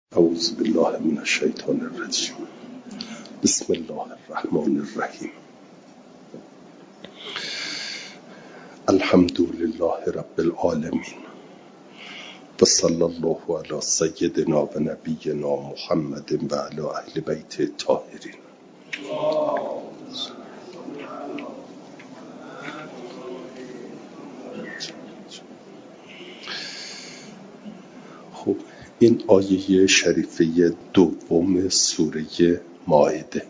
اعوذ بالله من الشیطان الرجیم. بسم الله الرحمن الرحیم. الحمد لله رب العالمین و صلی الله علی سیدنا و نبینا محمد و علی اهل بیت الطاهرین. خب این آیه شریفه دوم سوره مائده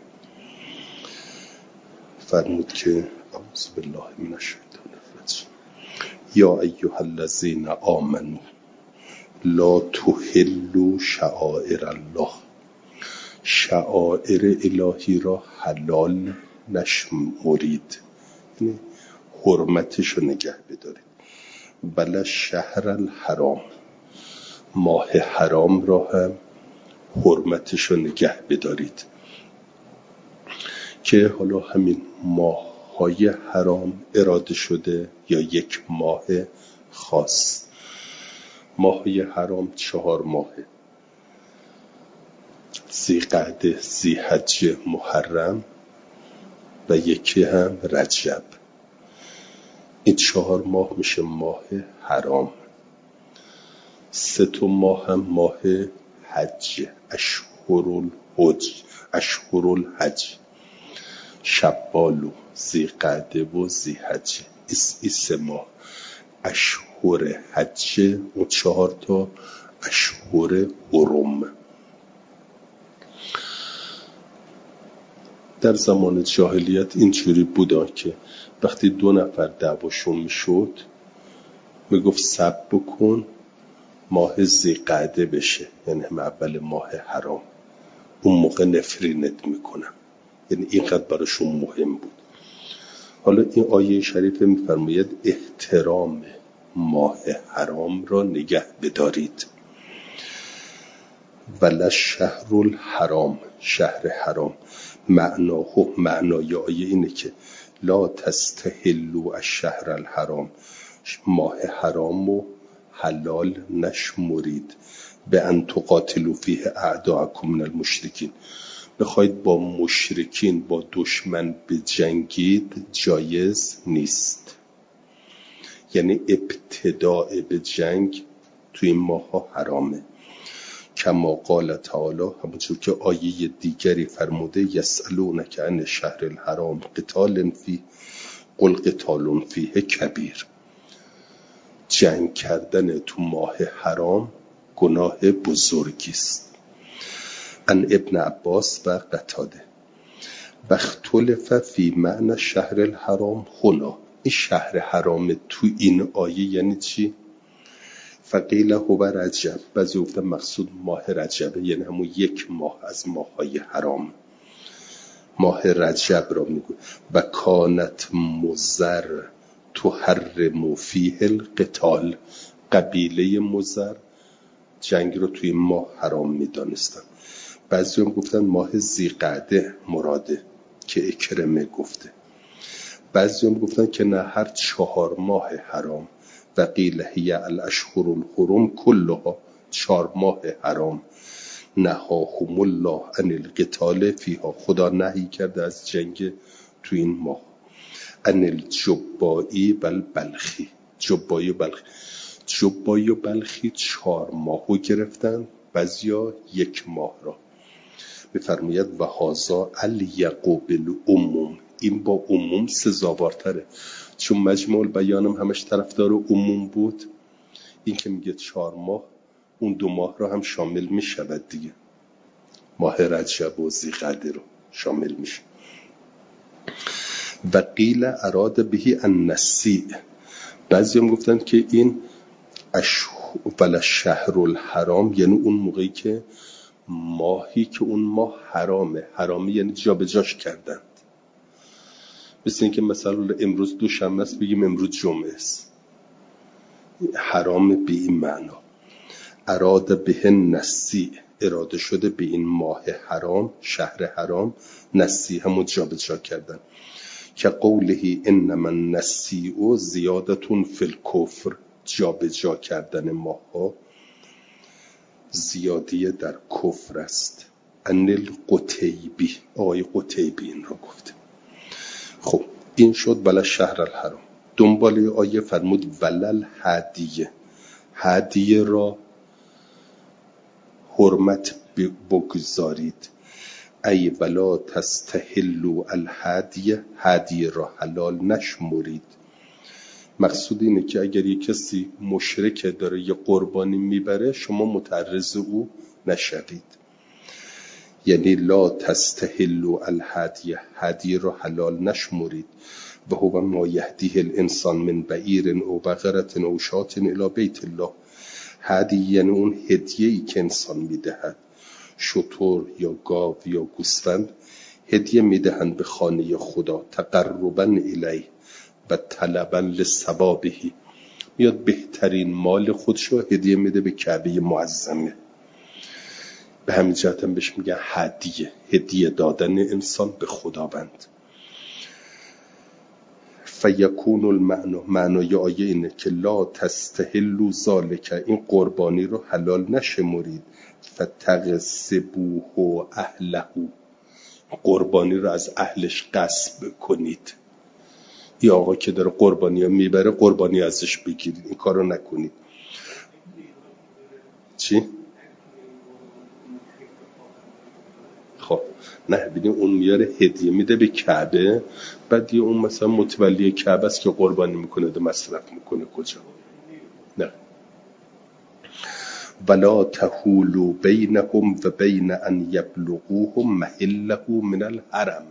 فرمود که اعوذ بالله من الشیطان الرجیم یا ایها الذین آمنوا لا تحلوا شعائر الله. شعائر الهی را حلال نشمرید، یعنی حرمتش رو نگه بدارید. بل شهر الحرام، ماه حرام را هم حرمتش رو نگه بدارید. که حالا همین ماه‌های حرام اراده شده یا یک ماه خاص؟ ماه‌های حرام 4 ماهه: ذی‌قعده، ذی‌حجه، محرم و یکی هم رجب. این 4 ماه میشه ماه حرام. 3 ماه هم ماه حج، اشهر الحج، شوال و ذی‌قعده و ذی‌حجه. این 3 ماه اشهر حج و 4 تا اشهر حرم. در زمان جاهلیت اینجوری بودن که وقتی 2 نفر دعواشون میشد میگفت صبر بکن ماه ذی‌قعده بشه، یعنی اول ماه حرام، اون موقع نفرینت میکنم. یعنی اینقدر براشون مهم بود. حالا این آیه شریفه میفرماید احترام ماه حرام را نگه بدارید. ولی شهر الحرام، شهر حرام، معنای آیه اینه که لا تستحلوا الشهر الحرام، ماه حرام و حلال نشمرید. به ان تقاتلوا فیه اعداءکم من المشرکین، بخواید با مشرکین، با دشمن بجنگید، جایز نیست. یعنی ابتداء به جنگ توی این ماه ها حرامه. کما قال تعالی، همونطور که آیه دیگری فرموده یسألونک عن الشهر الحرام قتال فیه قل قتال فیه کبیر. جنگ کردن تو ماه حرام گناه بزرگی است. ان ابن عباس و قتاده و اختلف فی معنی شهر الحرام هنا. این شهر حرام تو این آیه یعنی چی؟ فقیل هو رجب، بعضی گفتن مقصود ماه رجبه، یعنی همون یک ماه از ماه‌های حرام، ماه رجب را میگه. و کانت مضر تحرم فیه القتال، قبیله مضر جنگ رو توی ماه حرام میدانستن. بعضی هم گفتن ماه ذی‌قعده مراده که اکرمه گفته. بعضی هم گفتن که نه، هر 4 ماه حرام. و قیل هی الاشهر الحرم کلها، 4 ماه حرام. نهاهم الله عن القتال فیها، خدا نهی کرده از جنگ تو این ماه. عن الجبائی و البلخی، جبائی و بلخی 4 ماهو گرفتن، بعضیا 1 ماه را. بفرماید و هذا الیق بالعموم، این با عموم سزاوارتره، چون مجموع البیانم همش طرفدار عموم بود. این که میگه 4 ماه، اون 2 ماه را هم شامل میشود دیگه، ماه رجب و ذی‌قعده رو شامل میشه. و قیل اراد بهی النسیء، بعضی هم گفتن که این ولی شهر الحرام یعنی اون موقعی که ماهی که اون ماه حرامه یعنی جا به جاش کردند. مثل این که مثلا امروز دوشنبه است بگیم امروز جمعه است، حرام به این معنا. اراد به نسیء، اراده شده به این ماه حرام، شهر حرام، نسیء همون جا به جا کردن. که قوله انما النسیء زیادة فی الکفر، جا به جا کردن ماه ها زیادیه در کفر است. انل قتیبی، آقای قتیبی این را گفته. خب این شد ولل شهر الحرام. دنبال آیه فرمود ولل هدیه، هدیه را حرمت بگذارید. ای ولا تستحلوا الهدیه، هدیه را حلال نشمرید. مقصود اینه که اگر یک کسی مشرک داره یه قربانی میبره، شما متعرض او نشوید. یعنی لا تستحلوا الهدیه، هدیه را حلال نشمرید. و هو ما یهدیه الانسان من بعیر او بقره او شاة الی بیت الله. هدیه یعنی اون هدیه‌ای که انسان میدهد، شتر یا گاو یا گوسفند هدیه میدهند به خانه خدا تقربا الیه و طلبا لثوابه. میاد بهترین مال خودشو هدیه میده به کعبه معظمه. به همین جهت هم بهش میگن هدیه، هدیه دادن انسان به خداوند. فیکون المعنی، معنای آیه اینه که لا تستحلوا ذالک، این قربانی رو حلال نشمرید. فتغصبوه اهله، قربانی رو از اهلش غصب کنید. یا آقا که داره قربانی رو میبره قربانی ازش بگیرید، این کار رو نکنید. چی؟ خب نه ببینیم اون میاره هدیه میده به کعبه، بعد یه اون مثلا متولی کعبه است که قربانی میکنه ده مصرف میکنه کجا؟ نه. ولا تحولوا بینهم و بین ان یبلغوه محله من الحرم،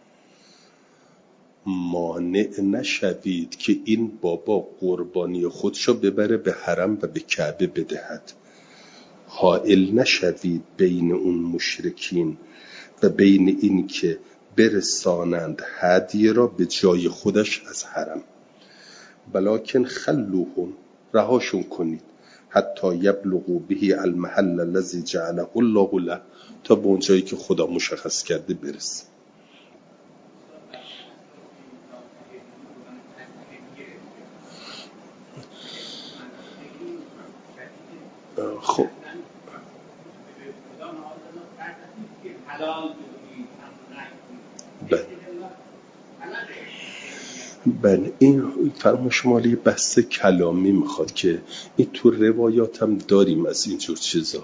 مانع نشوید که این بابا قربانی خودشو ببره به حرم و به کعبه بدهد. حائل نشوید بین اون مشرکین و بین این که برسانند هدیه را به جای خودش از حرم. بلکن خلوهم، رهاشون کنید، حتی یبلغوا به المحل الذی جعله الله له، تا به اون جایی که خدا مشخص کرده برسه. خب بله این فرمایش مالی بحث کلامی میخواد که این تو روایات هم داریم از اینجور چیزا.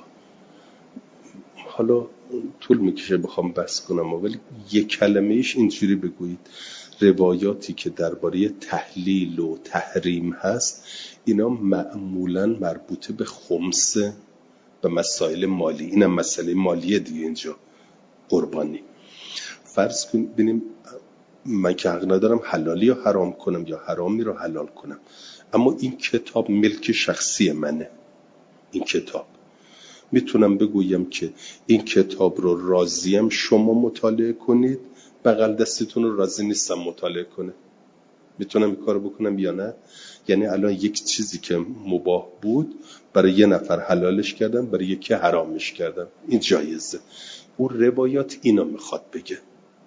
حالا طول میکشه بخوام بحث کنم، ولی یک کلمه ایش اینجوری بگویید. روایاتی که درباره تحلیل و تحریم هست اینا معمولاً مربوطه به خمس و مسائل مالی. اینم مسئله مالیه دیگه. اینجا قربانی فرض کن ببینیم من که حق ندارم حلالی رو حرام کنم یا حرامی رو حلال کنم، اما این کتاب ملک شخصی منه. این کتاب میتونم بگویم که این کتاب رو راضیم شما مطالعه کنید، بغل دستتون رو راضی نیستم مطالعه کنه. میتونم این کارو بکنم یا نه؟ یعنی الان یک چیزی که مباح بود برای یه نفر حلالش کردم، برای یکی حرامش کردم، این جایزه. اون روایات اینا میخواد بگه.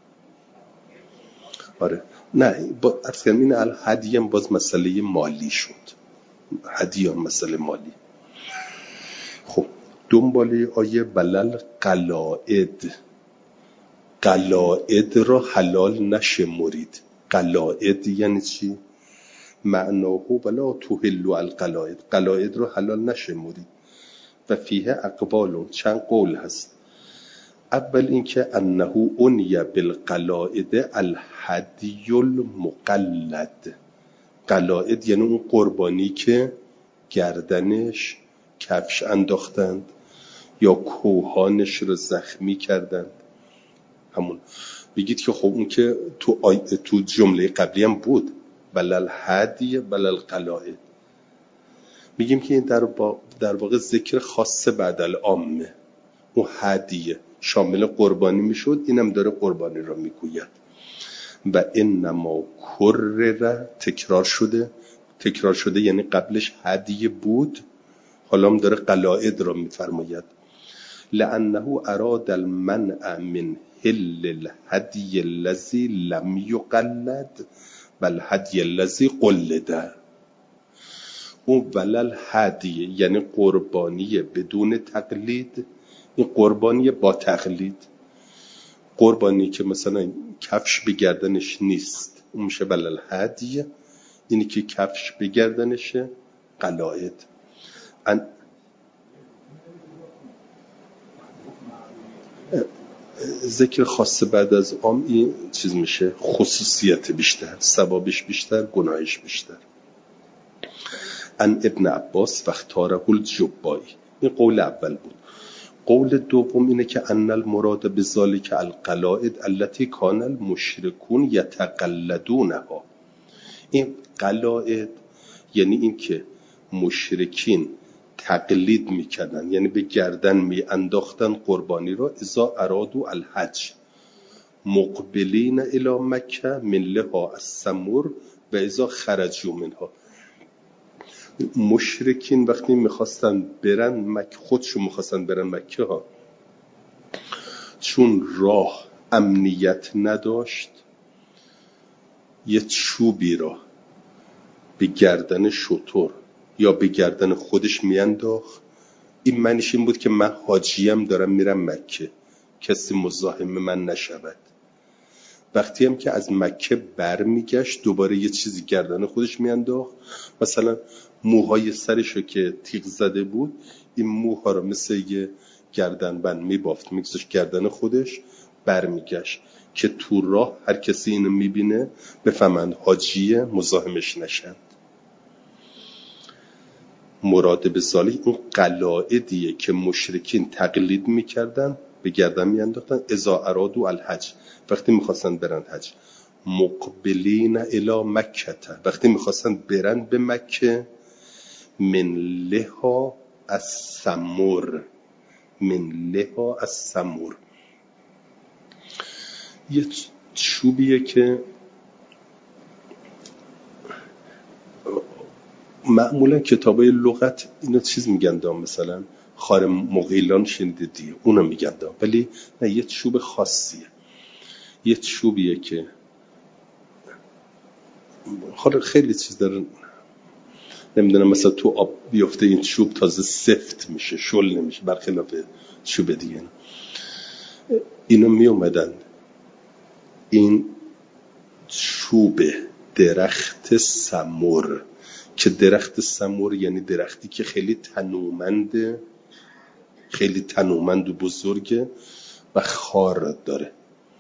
آره نه با ارسکرمین الهدیه باز مسئله مالی شد. هدیه مسئله مالی. خب دنباله آیه ولل قلائد، قلائد را حلال نشمرید. قلائد یعنی چی؟ معناه ولا تحلوا القلائد، قلائد را حلال نشمرید. و فیه اقوال، چند قول هست. اول اینکه انه عنی بالقلائد الهدی المقلد. قلائد یعنی اون قربانی که گردنش کفش انداختند یا کوهانش رو زخمی کردند. همون بگید که خب اون که تو جمله قبلی هم بود، بلل هدی بلل قلائد. میگیم که این در واقع ذکر خاص بعد العامه. اون هدیه شامل قربانی میشد، اینم داره قربانی را میگوید. و انما کرر، تکرار شده یعنی قبلش هدیه بود، حالا هم داره قلائد را میفرماید. لانه اراد المنع من حل الهدی الذی لم یقلد بل هدی الذی قلد. اون ولل هدیه یعنی قربانی بدون تقلید، این قربانی با تقلید. قربانی که مثلا کفش به گردنش نیست اون میشه ولل هدیه، اینی که کفش به گردنشه قلائد. ذکر خاص بعد از عام این چیز میشه، خصوصیت بیشتر، ثوابش بیشتر، گناهش بیشتر. ان ابن عباس واختاره الجبایی، این قول اول بود. قول دوم اینه که ان المراد بذالک القلائد التي كان المشركون يتقلدونها. این قلائد یعنی این که مشرکین تقلید میکردن، یعنی به گردن میانداختن قربانی را. اذا ارادوا الحج مقبلین الی مکه من لها السمور و اذا خرجوا منها. مشرکین وقتی میخواستن برن مکه، خودشون میخواستن برن مکه ها، چون راه امنیت نداشت یه چوبی را به گردن شتر یا به گردن خودش میانداخت. این معنیش این بود که من حاجیم دارم میرم مکه، کسی مزاحم من نشود. وقتی هم که از مکه بر میگشت دوباره یه چیزی گردن خودش میانداخت، مثلا موهای سرشو که تیغ زده بود این موها رو مثل یه گردنبند میبافت میگذاشت گردن خودش، بر میگشت که تو راه هر کسی اینو میبینه بفهمند حاجیه، مزاحمش نشند. مراد به ذالک اون قلائدیه که مشرکین تقلید میکردن، به گردن میانداختن. اذا ارادوا الحج وقتی میخواستن برن حج، مقبلین الی مکه وقتی میخواستن برن به مکه، من لها السمور، من لها السمور یه چوبیه که معمولا کتابای لغت اینو چیز میگن دام، مثلا خار مغیلان شنیدید دیگه، اونو میگن دام، ولی نه یه چوب خاصیه، یه چوبیه که خیلی چیز داره، نمیدونم مثلا تو آب بیفته این چوب تازه سفت میشه، شل نمیشه، برخلاف چوب دیگه. اینو می اومدن این چوب درخت سمور، که درخت سمور یعنی درختی که خیلی تنومنده، خیلی تنومند و بزرگه و خار داره.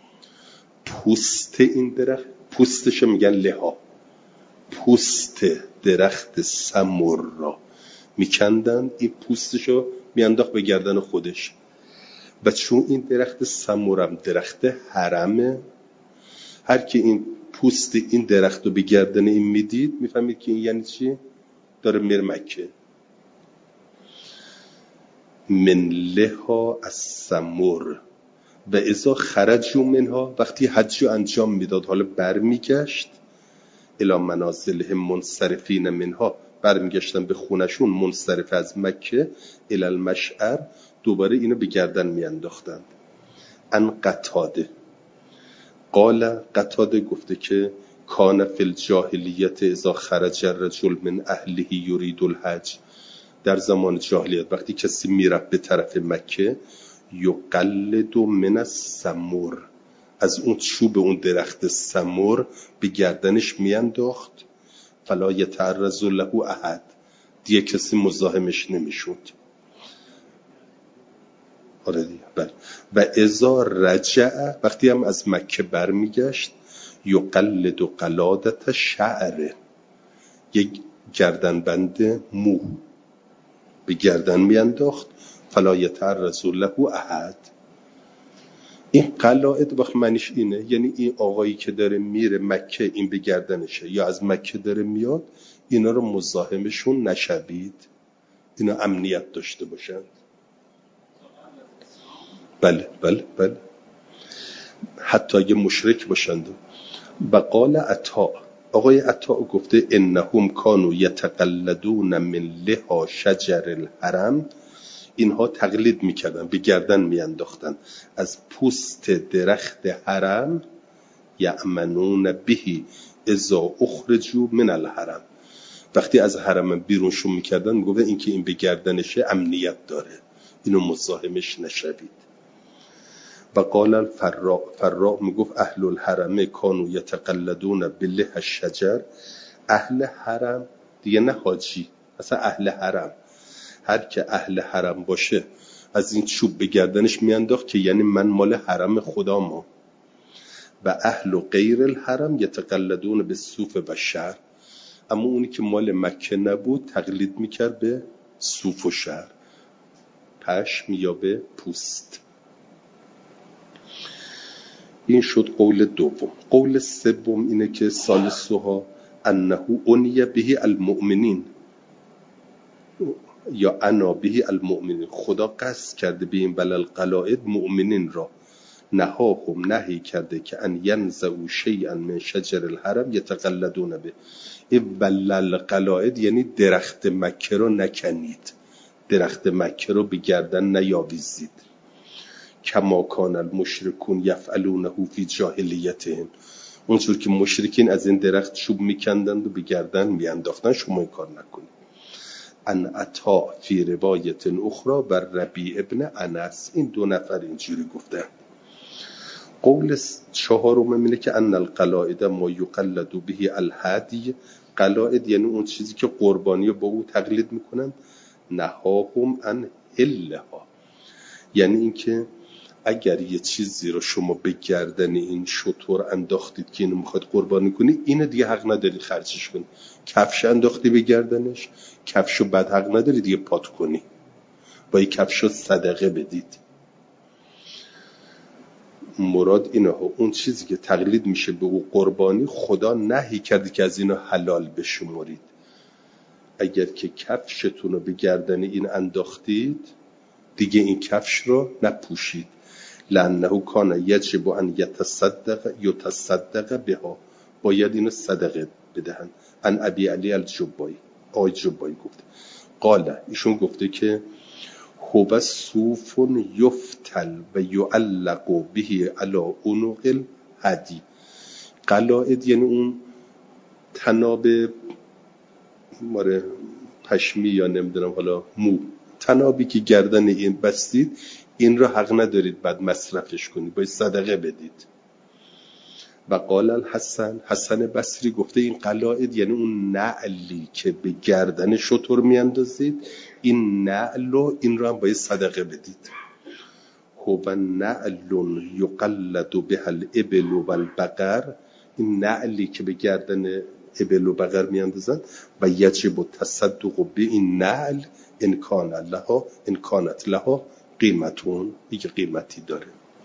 پوست این درخت، پوستشو میگن لها، پوست درخت سمور را میکندن، این پوستشو میانداخت به گردن خودش. و چون این درخت سمورم درخت حرمه، هر کی این پوست این درخت رو به گردن این میدید میفهمید که این یعنی چی؟ داره میره مکه. من لها السمور و اذا خرجوا منها وقتی حج رو انجام میداد، حالا برمیگشت، الی منازلهم منصرفین منها، برمیگشتن به خونشون منصرف از مکه، الی المشعر، دوباره اینو به گردن میانداختند. ان قتاده قال، قتاده گفته که کان فی الجاهلیت اذا خرج الرجل من اهله یرید الحج، در زمان جاهلیت وقتی کسی میرفت به طرف مکه، یقلد من السمور، از اون چوب اون درخت سمور به گردنش میانداخت. فلا یتعرض له احد، دیگه کسی مزاحمش نمیشد. آره دیگه بله. و اذا رجع، وقتی هم از مکه برمیگشت، یقلد قلادت شعر، یک گردنبند مو به گردن میانداخت. فلا یتعرض له احد. این قلائد وقت معنیش اینه، یعنی این آقایی که داره میره مکه این به گردنشه، یا از مکه داره میاد، اینا رو مزاحمشون نشوید، اینا امنیت داشته باشند. بله بله بله، حتی اگه مشرک باشند. و قال عطا، آقای عطا گفته انهم کانوا یتقلدون من لها شجر الحرم، اینها تقلید میکردن، به گردن میانداختن از پوست درخت حرم. یأمنون به اذا اخرجوا من الحرم، وقتی از حرم بیرونشون میکردن میگفتن این که این به گردنشه امنیت داره، اینو مزاحمش نشوید. و قال الفراء میگفت اهل الحرم کانوا یتقلدون بله الشجر. اهل حرم دیگه نه حاجی، اصلا اهل حرم، هر که اهل حرم باشه از این چوب به گردنش میانداخت که یعنی من مال حرم خدامم. و اهل و غیر الحرم یتقلدون به صوف و شعر. اما اونی که مال مکه نبود تقلید میکرد به صوف و شعر، پشم یا به پوست. این شد قول دوم. قول سوم اینه که ثالثها انه عنی به المؤمنین یا انا به المؤمنین، خدا قصد کرده به این بلل قلائد مؤمنین را، نهاهم نهی کرده که ان ینزعوا شیئا من شجر الحرم یتقلدون به. این بلل قلائد یعنی درخت مکه رو نکنید، درخت مکه رو به گردن نیاویزید. کما کان المشرکون یفعلونه فی جاهلیتهم، اونجور که مشرکین از این درخت چوب میکندند و به گردن میانداختن، شما این کار نکنید. ان عطا فی روایت اخرى بر ربیع ابن انس، این دو نفر اینجوری گفتن. قول چهارم اینه که ان القلائد ما یقلد به الهدی، قلائد یعنی اون چیزی که قربانی با او تقلید میکنن. نهاهم ان هلها، یعنی اینکه اگر یه چیزی رو شما به گردن این شتر انداختید که اینو میخواد قربانی کنی، اینو دیگه حق ندارید خرجش کنی. کفش انداختی به گردنش، کفشو بعد حق ندارید دیگه پات کنی، با این کفشو صدقه بدید. مراد اینه ها، اون چیزی که تقلید میشه به او قربانی، خدا نهی کرده که از اینو حلال بشمرید. اگر که کفشتون رو به گردن این انداختید، دیگه این کفش رو نپوشید. لانه کان یجب ان یتصدق بها، باید اینو صدقه بدهن. ان ابی علی الجبایی، آقای جبایی گفته. قال، ایشون گفته که هو صوف یفتل و یعلق به علی عنق الهدی. قلائد یعنی اون تناب ماره پشمی یا نمیدونم حالا مو، تنابی که گردن این بستید، این رو حق ندارید بعد مصرفش کنید، باید صدقه بدید. و قال الحسن، حسن بصری گفته این قلائد یعنی اون نعلی که به گردن شتر میاندازید، این نعل و این رو هم باید صدقه بدید. هو نعل یقلد به الابل و البقر، این نعلی که به گردن ابل و بقر میاندازن. و یجب تصدق به این نعل ان کانت لها قیمتون، دیگه قیمتی داره.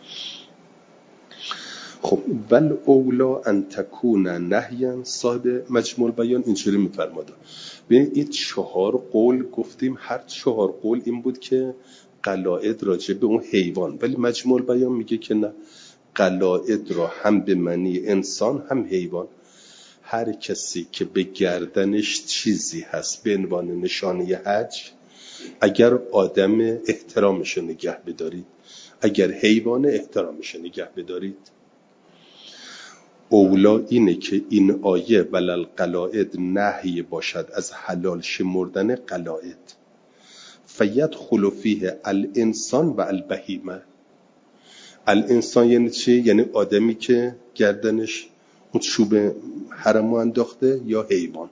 خب بل اولا ان تکون نهیا، صاحب مجموع بیان اینجوری میفرماده. ببین این 4 قول گفتیم، هر 4 قول این بود که قلائد راجع به اون حیوان، ولی مجموع بیان میگه که نه، قلائد را هم به معنی انسان هم حیوان. هر کسی که به گردنش چیزی هست به عنوان نشانه حج، اگر آدم احترامش نگه بدارید، اگر حیوان احترامش نگه بدارید. اولا اینه که این آیه ولل قلائد نهی باشد از حلال شمردن قلائد. فیدخل فیه الانسان و البهیمه. الانسان یعنی چی؟ یعنی آدمی که گردنش اون چوب حرمو انداخته، یا حیوان.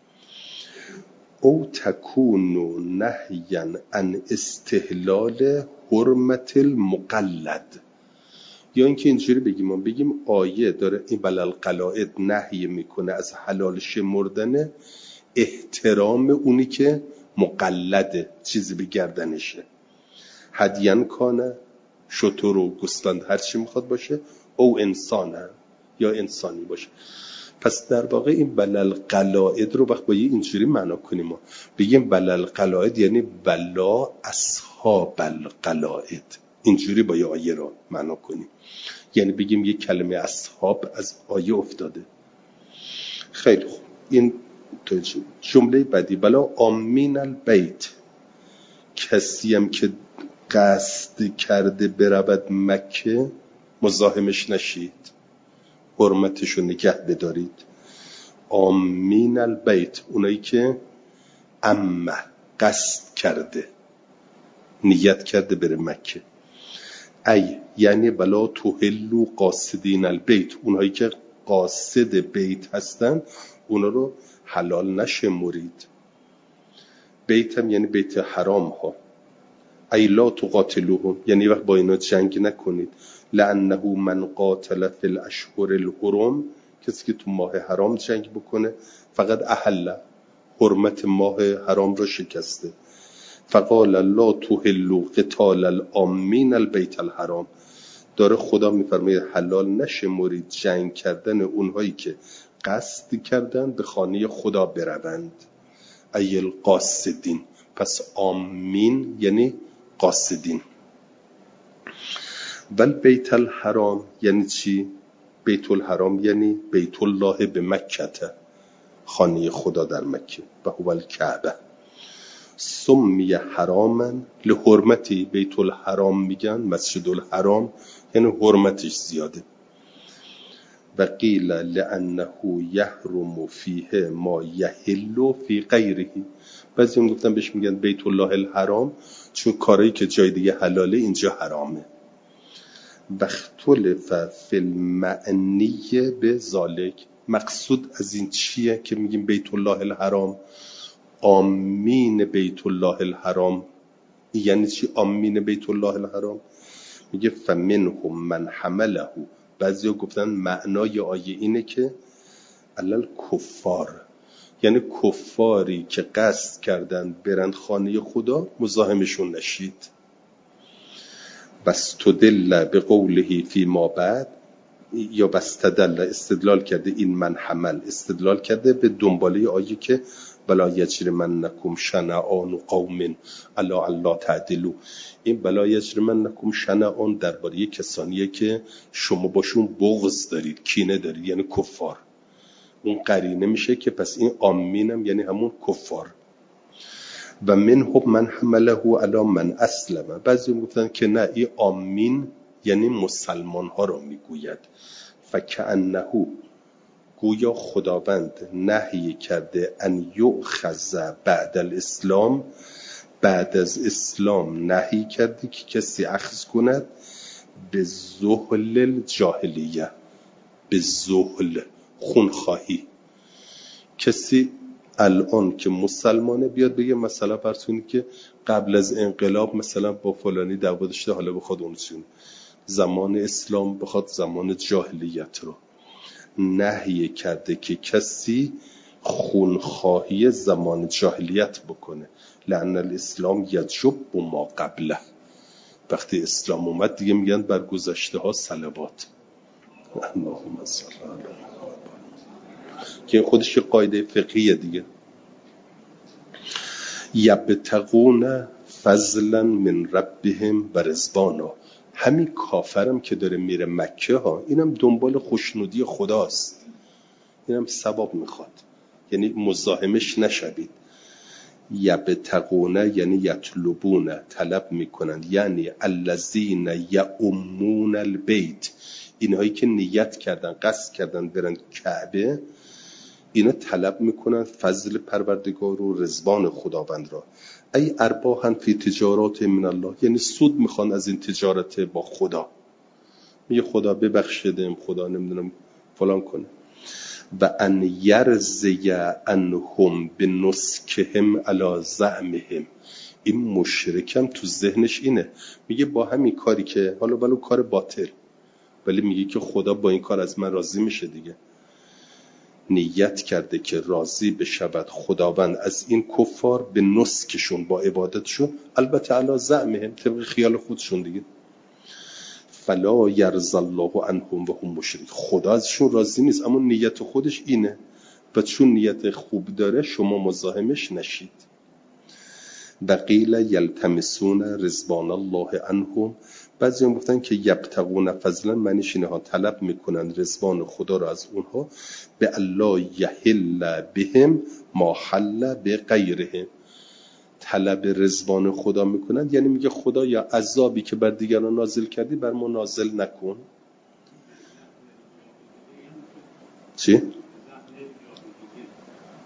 او تکون نهیا عن استحلال حرمت المقلد، یا اینکه اینجوری بگیم آیه داره این بلل قلائد نهی میکنه از حلال شمردن احترام اونی که مقلده، چیزی به گردنشه. هدیان کانه، شتر و گوسفند هر چی میخواد باشه، او انسانه یا انسانی باشه. پس در واقع این بلل قلائد رو وقت با یه اینجوری معنا کنیم، ما بگیم بلل قلائد یعنی بلا اصحاب القلائد، اینجوری با یه آیه رو معنا کنیم، یعنی بگیم یه کلمه اصحاب از آیه افتاده. خیلی خوب. این جمله بعدی، بلا آمین البیت، کسی هم که قصد کرده برود مکه مزاحمش نشید، حرمتشو نگه بدارید. آمین البیت، اونایی که قصد کرده، نیت کرده بره مکه. ای یعنی ولا تحلوا قاصدین البیت، اونایی که قاصد بیت هستن اونا رو حلال نشمرید. بیت هم یعنی بیت حرام ها. ای لا تقاتلوهم، یعنی وقت با اینا جنگ نکنید. لانه من قاتل فی الاشهر الحرم، کسی که تو ماه حرام جنگ بکنه فقط احل، حرمت ماه حرام رو شکسته. فقال لا تحلوا قتال الامین البیت الحرام، داره خدا میفرماید حلال نشمرید جنگ کردن اونهایی که قصد کردن به خانه خدا بروند. ای القاصدین، پس آمین یعنی قاصدین. ول بیت الحرام یعنی چی؟ بیت الحرام یعنی بیت الله به مکه، خانه خدا در مکه، و هو الکعبه. سمی حراما لحرمتی، بیت الحرام میگن مسجد الحرام یعنی حرمتش زیاده. و قیل لانه یحرم فیه ما یحل فی غیره، بعضی هم گفتن بهش میگن بیت الله الحرام چون کارایی که جای دیگه حلاله اینجا حرامه. و اختلف فی المعنی به ذالک، مقصود از این چیه که میگیم بیت الله الحرام آمین بیت الله الحرام؟ یعنی چی آمین بیت الله الحرام؟ میگه فمنهم من حمله، بعضیا گفتن معنای آیه اینه که علل کفار، یعنی کفاری که قصد کردن برند خانه خدا مزاحمشون نشید. بستدل به قوله فی ما بعد، یا بستدل استدلال کرده، این من حمل استدلال کرده به دنباله آیه که بلا یجرمنکم شنآن قوم علی الا تعدلوا. این بلا یجرمنکم شنآن درباره کسانیه که شما باشون بغض دارید، کینه دارید، یعنی کفار. اون قرینه میشه که پس این آمینم یعنی همون کفار. و منهم من حمله علی من اسلم، بعضی گفتن که نه، این آمین یعنی مسلمان ها رو میگوید. فکأنه، گویا خداوند نهی کرده ان یؤخذ بعد الاسلام، بعد از اسلام نهی کرده که کسی اخذ کند به زهل الجاهلیه، به زهل خونخواهی. کسی الان که مسلمانه بیاد بگه مثلا فرض که قبل از انقلاب مثلا با فلانی دعوا داشته، حالا بخواد اونشون زمان اسلام بخواد زمان جاهلیت رو، نهی کرده که کسی خونخواهی زمان جاهلیت بکنه. لأن الاسلام یجب ما قبله، وقتی اسلام اومد دیگه میگن بر گذشته ها صلوات. اللهم صل علی محمد، که خودش قاعده فقهیه دیگه. یبتغون فضلا من ربهم و رضوانا، همین کافرم که داره میره مکه ها، اینم دنبال خوشنودی خداست، اینم ثواب میخواد، یعنی مزاحمش نشوید. یبتغون یعنی یطلبون، طلب میکنند، یعنی الذین یؤمون البیت، اینهایی که نیت کردن قصد کردن برن کعبه، اینا طلب میکنن فضل پروردگار و رضوان خداوند را. ای ارباحا فی تجارات من الله، یعنی سود میخوان از این تجارت با خدا. میگه خدا ببخشیدم، خدا نمیدونم فلان کنه. و ان یرضی عنهم بنسکهم علی زعمهم، این مشرکم تو ذهنش اینه، میگه با همین کاری که حالا ولو کار باطل، ولی میگه که خدا با این کار از من راضی میشه دیگه. نیت کرده که راضی بشود خداوند از این کفار به نسکشون، با عبادتشون، البته علی زعمهم، طبق خیال خودشون دیگه. فلا یرضی الله عنهم و هم مشرک، خدا ازشون راضی نیست، اما نیت خودش اینه و چون نیت خوب داره شما مزاحمش نشید. و قیل یلتمسون رضوان الله عنهم، بعضی هم گفتن که یبتغون فضلا معنیش اینه ها، طلب میکنن رضوان خدا را از اونها، به الله یحل بهم ما حل به غیرهم، طلب رضوان خدا میکنن، یعنی میگه خدا یا عذابی که بر دیگران نازل کردی بر ما نازل نکن. چی؟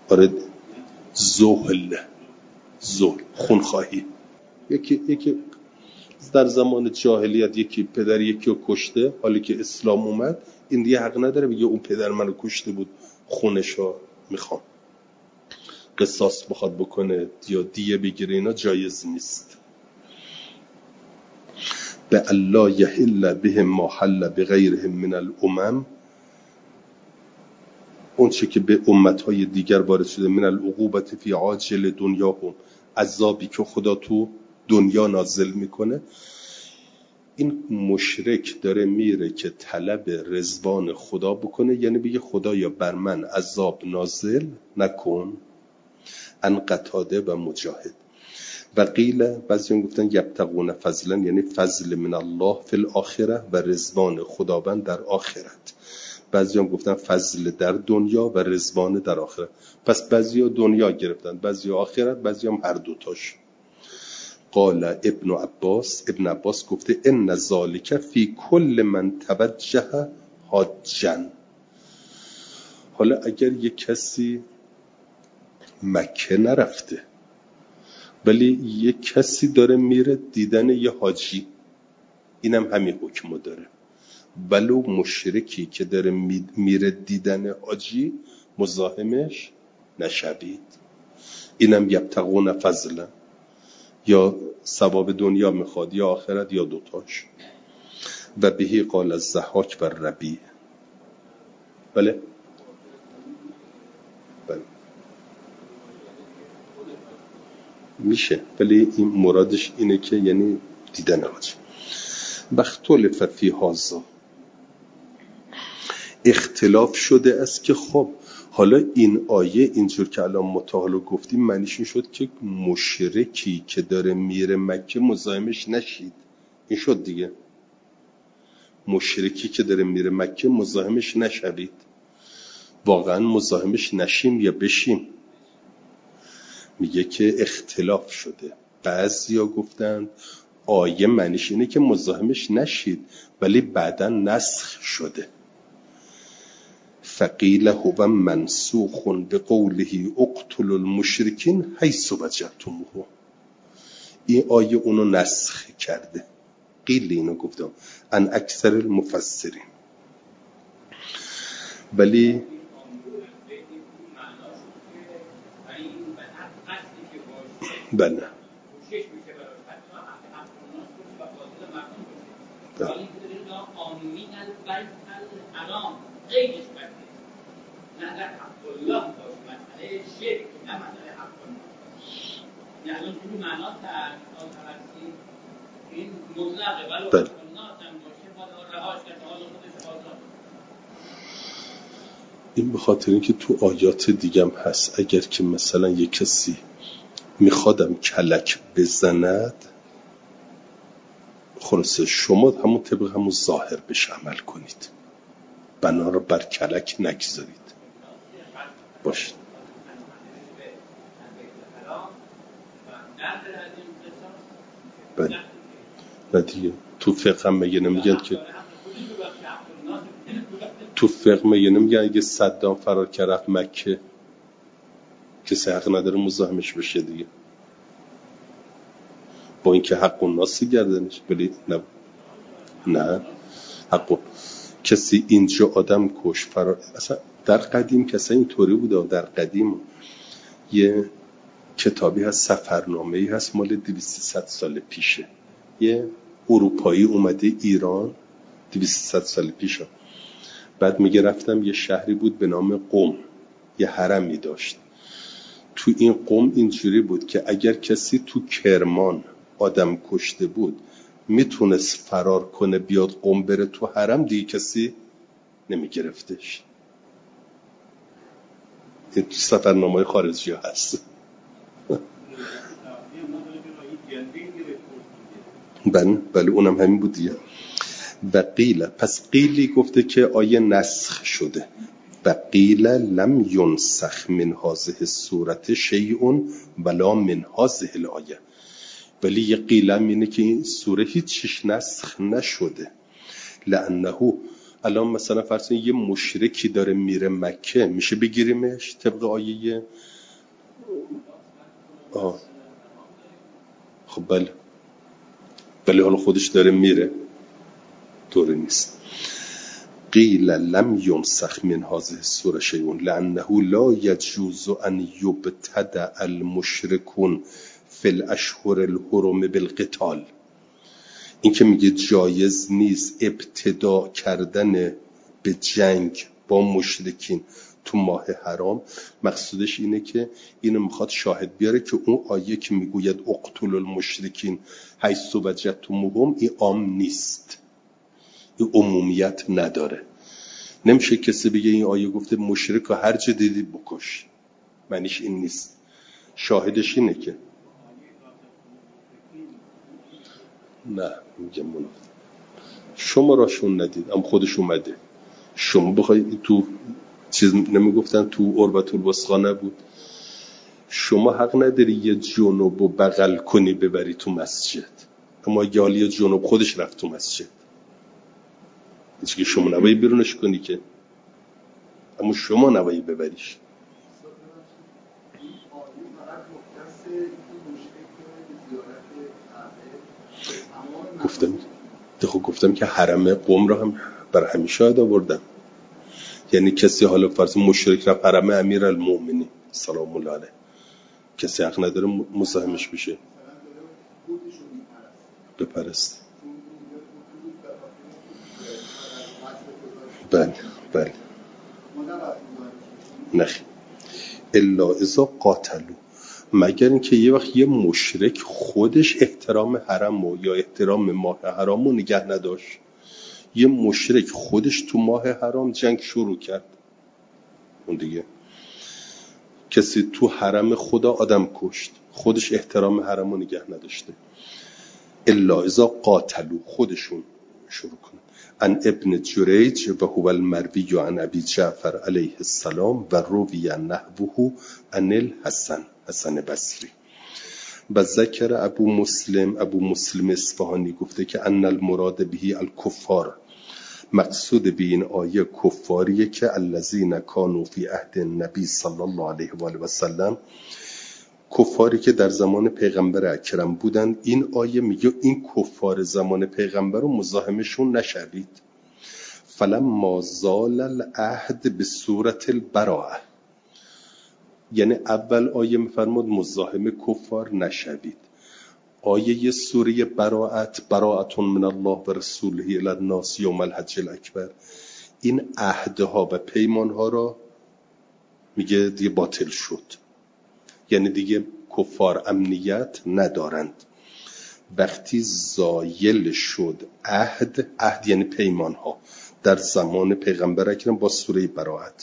آره زهل خونخواهی. یکی در زمان جاهلیت یکی پدر یکی رو کشته، حالی که اسلام اومد این دیگه حق نداره بگه اون پدر منو کشته بود خونشو میخوام قصاص بخواد بکنه یا دیه بگیره، اینا جایز نیست. به الله یحل بهم ما حل بغیرهم من الامم، اون چه که به امتهای دیگر وارد شده، من العقوبت فی عاجل دنیاهم، عذابی که خدا تو دنیا نازل میکنه. این مشرک داره میره که طلب رضوان خدا بکنه، یعنی بگه خدایا بر من عذاب نازل نکن. ان قتاده و مجاهد. و قیل بعضیان گفتن یبتغون فضلا، یعنی فضل من الله فی الاخره و رضوان خداوند در آخرت. بعضیان گفتن فضل در دنیا و رضوان در آخرت. پس بعضیا دنیا گرفتن، بعضیا آخرت، بعضیا هر دوتاش. قال ابن عباس گفته ان ذالک فی کل من توجه حاجا. حالا اگر یک کسی مکه نرفته ولی یک کسی داره میره دیدن یه حاجی، اینم همین حکمو داره. ولو مشرکی که داره میره دیدن حاجی مزاحمش نشوید. اینم یبتغون فضلا، یا ثواب دنیا میخواد یا آخرت یا دوتاش. و بهی قال الضحاک و ربیع. بله میشه، ولی این مرادش اینه که یعنی دیدن حاجی. بختلف فی هذا، اختلاف شده است که خب حالا این آیه اینجور که الان متعال گفتیم معنیش این شد که مشرکی که داره میره مکه مزاحمش نشید. این شد دیگه، مشرکی که داره میره مکه مزاحمش نشوید. واقعا مزاحمش نشیم یا بشیم؟ میگه که اختلاف شده. بعضیا گفتند آیه معنیش اینه که مزاحمش نشید، ولی بعدا نسخ شده. فقیل هو منسوخ بقوله اقتلوا المشرکین حیث وجدتموه. این آیه اونو نسخ کرده. قیل اینو گفتم ان اکثر المفسرین. ولی بله این به خاطر اینکه تو آیات دیگم هست اگر که مثلا یک کسی میخوادم کلک بزند، خلاصه شما همون طبق همون ظاهر بهش عمل کنید، بنا رو بر کلک نگذارید. باشید بله. نه دیگه تو فقه هم میگه نمیگن که تو فقه میگه نمیگن اگه صدام فرار کرد مکه کسی حق نداره مزاحمش بشه دیگه، با اینکه حق الناس گردنش، ولی نه حق کسی اینجا آدم کش فرار. اصلا در قدیم کسی اینطوری بوده. در قدیم یه کتابی هست، سفرنامه‌ای هست مال 200 سال پیشه. یه اروپایی اومده ایران 200 سال پیشه. بعد میگه رفتم یه شهری بود به نام قم، یه حرمی داشت. تو این قم اینجوری بود که اگر کسی تو کرمان آدم کشته بود میتونست فرار کنه بیاد قم بره تو حرم، دیگه کسی نمیگرفتش. این تو سفرنامه‌های خارجی هست. بله اونم همین بود دیگه. و قیل، پس قیلی گفته که آیه نسخ شده. و قیل لم ینسخ من هذه السورة شیء ولا من هذه الآیه. ولی یه قیل هم اینه که این سوره هیچ چیش نسخ نشده. لانه الان مثلا فرض کنید یه مشرکی داره میره مکه، میشه بگیریمش طبق آیه؟ خب بله حالا خودش داره میره، طوری نیست. قیل لم ينسخ من هذه السوره شیء لانه لا يجوز ان يبتدأ المشركون فی الاشهر الحرم بالقتال. این که میگه جایز نیست ابتدا کردن به جنگ با مشرکین تو ماه حرام، مقصودش اینه که اینو میخواد شاهد بیاره که اون آیه که میگوید اقتلوا المشرکین حیث وجدتموهم این عام نیست، این عمومیت نداره. نمیشه کسی بگه این آیه گفته مشرک رو هر چه دیدی بکش، معنیش این نیست. شاهدش اینه که نه میگم شما راشون ندید، اما خودش اومده. شما بخوای تو چیز نمیگفتن تو عربت الوثقا نبود، شما حق نداری یه جنوب رو بغل کنی ببری تو مسجد، اما یه جنوب خودش رفت تو مسجد، هیچ که شما نبایی بیرونش کنی که، اما شما نبایی ببریش. گفتم که حرم قم را هم بر همیشه آوردم. یعنی کسی حالا فرض مشرک رفت حرم امیرالمومنین سلام الله علیه، کسی حق نداره مزاحمش بشه بپرست. بله نخی الا اذا قاتلوا، مگر اینکه یه وقت یه مشرک خودش احترام حرم یا احترام ماه حرام رو نگه نداشت. یه مشرک خودش تو ماه حرام جنگ شروع کرد، اون دیگه کسی تو حرم خدا آدم کشت، خودش احترام حرم رو نگه نداشته. الا اذا قاتلوا، خودشون شروع کنن. ان ابن جریج و هو المروی عن ابی جعفر علیه السلام و روی نحوه عن الحسن، حسن بصری. و ذکر ابو مسلم اصفهانی گفته که ان المراد به الکفار، مقصود به این آیه کفاریه که الذین کانوا فی عهد النبی صلی الله علیه و آله و سلم، کفاری که در زمان پیغمبر اکرم بودند. این آیه میگه این کفار زمان پیغمبر رو مزاحمشون نشوید. فلما زال العهد به صورت البراءه، یعنی اول آیه میفرماد مزاحم کفار نشوید. آیه سوره براءت من الله و رسوله الی الناس یوم الحج الاکبر، این عهدها و پیمانها را میگه دیگه باطل شد، یعنی دیگه کفار امنیت ندارند. وقتی زایل شد عهد یعنی پیمانها در زمان پیغمبر اکرم با سوره براءت،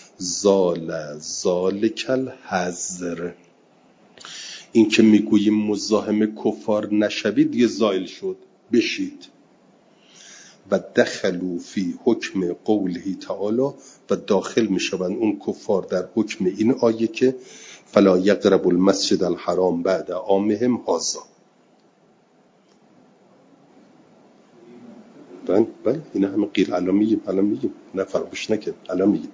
ذالک الحذر، این که میگوییم مزاحم کفار نشوید یه زایل شد، بشید. و دخلوا فی حکم قوله تعالی، و داخل میشوند اون کفار در حکم این آیه که فلا یقربوا المسجد الحرام بعد عامهم هذا. بله اینا همه قیل علمیه نه فرقش نکن علمیه.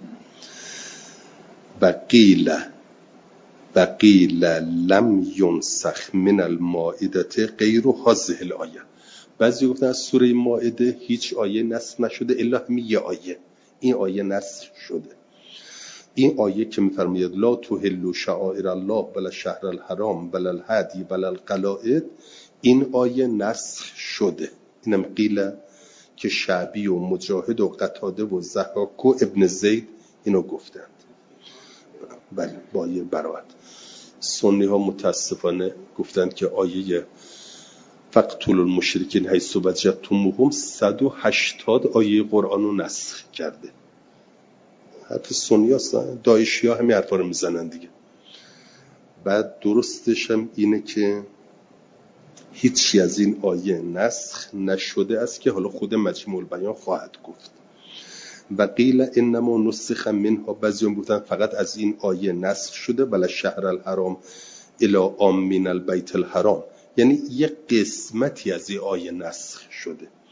و قیل لم ینسخ من المائده غیر هذه الآیه، بعضی گفتن از سوره مائده هیچ آیه نسخ نشده الا همین یه آیه، این آیه نسخ شده. این آیه که میفرماید لا تحلوا شعائر الله ولا شهر الحرام ولا الهدی ولا القلائد، این آیه نسخ شده. اینم قیل که شعبی و مجاهد و قتاده و ضحاک و ابن زید اینو گفتند. بله با آیه براءت. سنی ها متاسفانه گفتند که آیه فقتلوا المشرکین حیث وجدتموهم 180 آیه قرآن رو نسخ کرده. حرف سنی هستن، داعشی ها همین حرفا رو میزنن دیگه. بعد درستش هم اینه که هیچی از این آیه نسخ نشده است که حالا خود مجموع البیان خواهد گفت. و قیل انما نسخ منها، بعضیان گفتن فقط از این آیه نسخ شده ولی شهر الحرام الی عام من البیت الحرام، یعنی یک قسمتی از این آیه نسخ شده.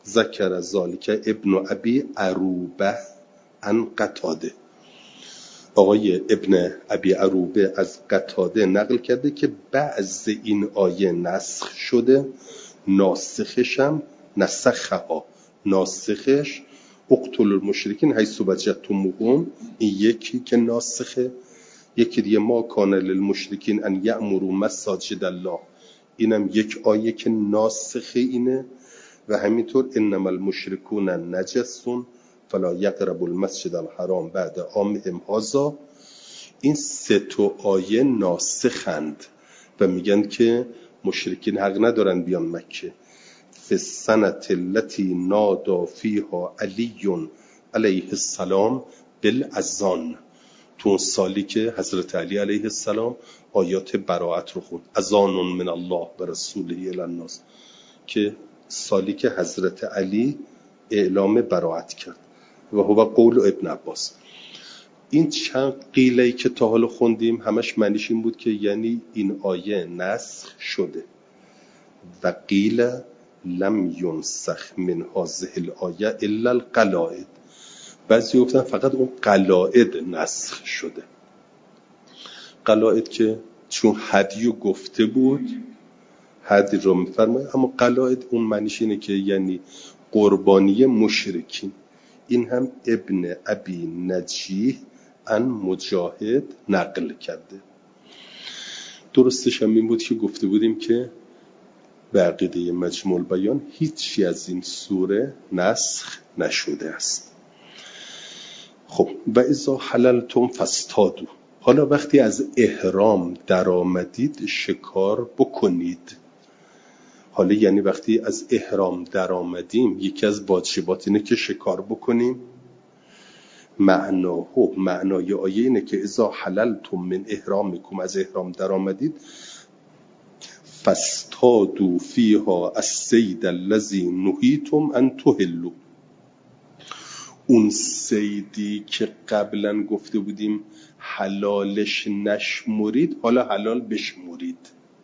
ذکر ذالک ابن ابی عروبه عن قتاده. آقای ابن ابی عروبه از قتاده نقل کرده که بعض این آیه نسخ شده، ناسخش هم نسخها، ناسخش اقتلوا المشرکین حیث وجدتموهم، این یکی که ناسخه. یکی دیگه ما کان للمشرکین ان یأمروا مساجد الله، اینم یک آیه که ناسخه اینه. و همینطور انما المشرکون نجس فلا یقربوا المسجد الحرام بعد عامهم هذا. این سه تا آیه ناسخند و میگن که مشرکین حق ندارن بیان مکه. فی السنة التي نادى فيها علی علیه السلام بالاذان، تو اون سالی که حضرت علی علیه السلام آیات براءت رو خوند، اذان من الله و رسوله الی الناس، که سالی که حضرت علی اعلام براءت کرد. و هو قول ابن عباس. این چند قیله‌ای که تا حالا خوندیم همش معنیش این بود که یعنی این آیه نسخ شده. و قیل لم ینسخ من هذه الآیه الا القلائد، بعضی گفتن فقط اون قلائد نسخ شده. قلائد که چون هدیو گفته بود هدی رو میفرماید، اما قلائد اون معنیش اینه که یعنی قربانی مشرکین. این هم ابن ابی نجیح ان مجاهد نقل کرده. درستش هم این بود که گفته بودیم که به عقیده مجموع البیان هیچی از این سوره نسخ نشده است. خب و اذا حللتم فاصطادوا، حالا وقتی از احرام در آمدید شکار بکنید. حالا یعنی وقتی از احرام در آمدیم یکی از واجبات اینه که شکار بکنیم. معنای آیه اینه که اذا حللتم من احرامکم، از احرام در آمدید، فاصطادوا فیها الصید الذی نهیتم ان تحلوا، اون صیدی که قبلا گفته بودیم حلالش نشمرید حالا حلال بشمرید.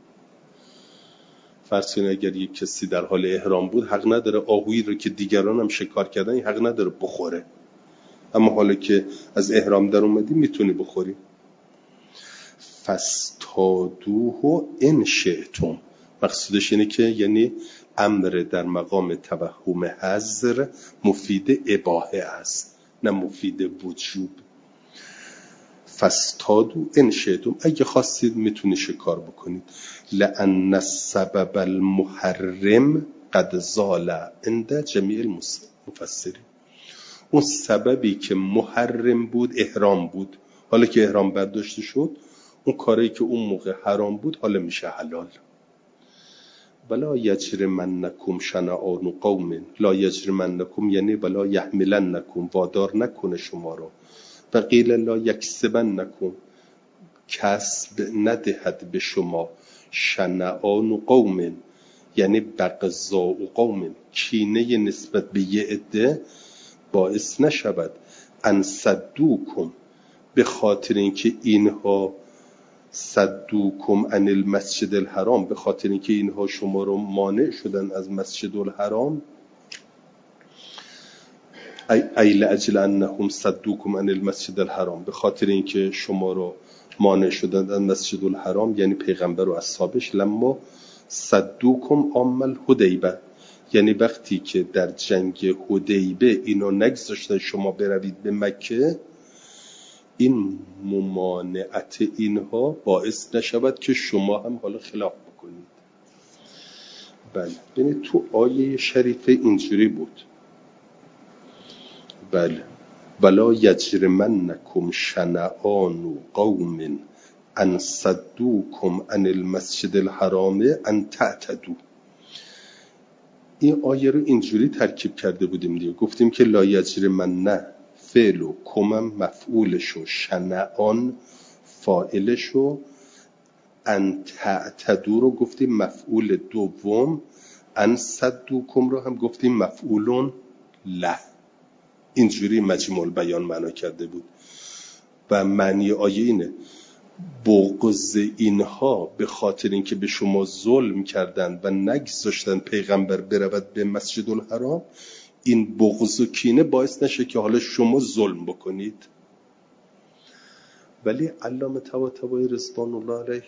فرض کنید اگر یک کسی در حال احرام بود حق نداره آهویی رو که دیگران هم شکار کردن این حق نداره بخوره، اما حالا که از احرام در اومدی میتونی بخوری. فاصطادوه ان شئتم، مقصودش اینه که یعنی امر در مقام توهم حظر مفید اباحه است نه مفید وجوب. فاصطادوا ان شئتم، اگه خواستید میتونی شکار بکنید. لأن السبب المحرم قد زال عند جمیع المفسرین، اون سببی که محرم بود احرام بود، حالا که احرام برداشته شد اون کاری که اون موقع حرام بود حالا میشه حلال. ولا یجرمنکم شنآن قوم، لا یجرمنکم یعنی ولا یحملنکم، وادار نکنه شما رو. و قیل لا یکسبنکم، کسب ندهد به شما، شنآن قوم یعنی بغضاء قوم، کینه نسبت به یه عده باعث نشود ان صدوکم، به خاطر اینکه اینها صدوکم عن المسجد الحرام، به خاطر اینکه اینها شما رو مانع شدن از مسجد الحرام. ای لاجل انهم صدوکم عن المسجد الحرام، به خاطر اینکه شما رو مانع شدن از مسجد الحرام یعنی پیغمبر و اصحابش. لما صدوکم عام الحدیبه، یعنی وقتی که در جنگ حدیبه اینو نگذاشتن شما بروید به مکه، این ممانعت اینها باعث نشود که شما هم حالا خلاف بکنید. بله ببینید تو آیه شریفه اینجوری بود، بله ولا یجرمنکم شنآن قوم ان صدوکم عن المسجد الحرام ان تعتدوا. این آیه رو اینجوری ترکیب کرده بودیم دیگه، گفتیم که لا یجرمن فعل و کمم مفعولش و شنآن فاعلش و ان تعتدوا رو گفتیم مفعول دوم، ان صدوکم رو هم گفتیم مفعولون له. اینجوری مجموع البیان معنا کرده بود و معنی آیه اینه بغض اینها به خاطر اینکه به شما ظلم کردند و نگذاشتن پیغمبر برود به مسجد الحرام، این بغض و کینه باعث نشه که حالا شما ظلم بکنید. ولی علامه طباطبایی رضوان الله علیه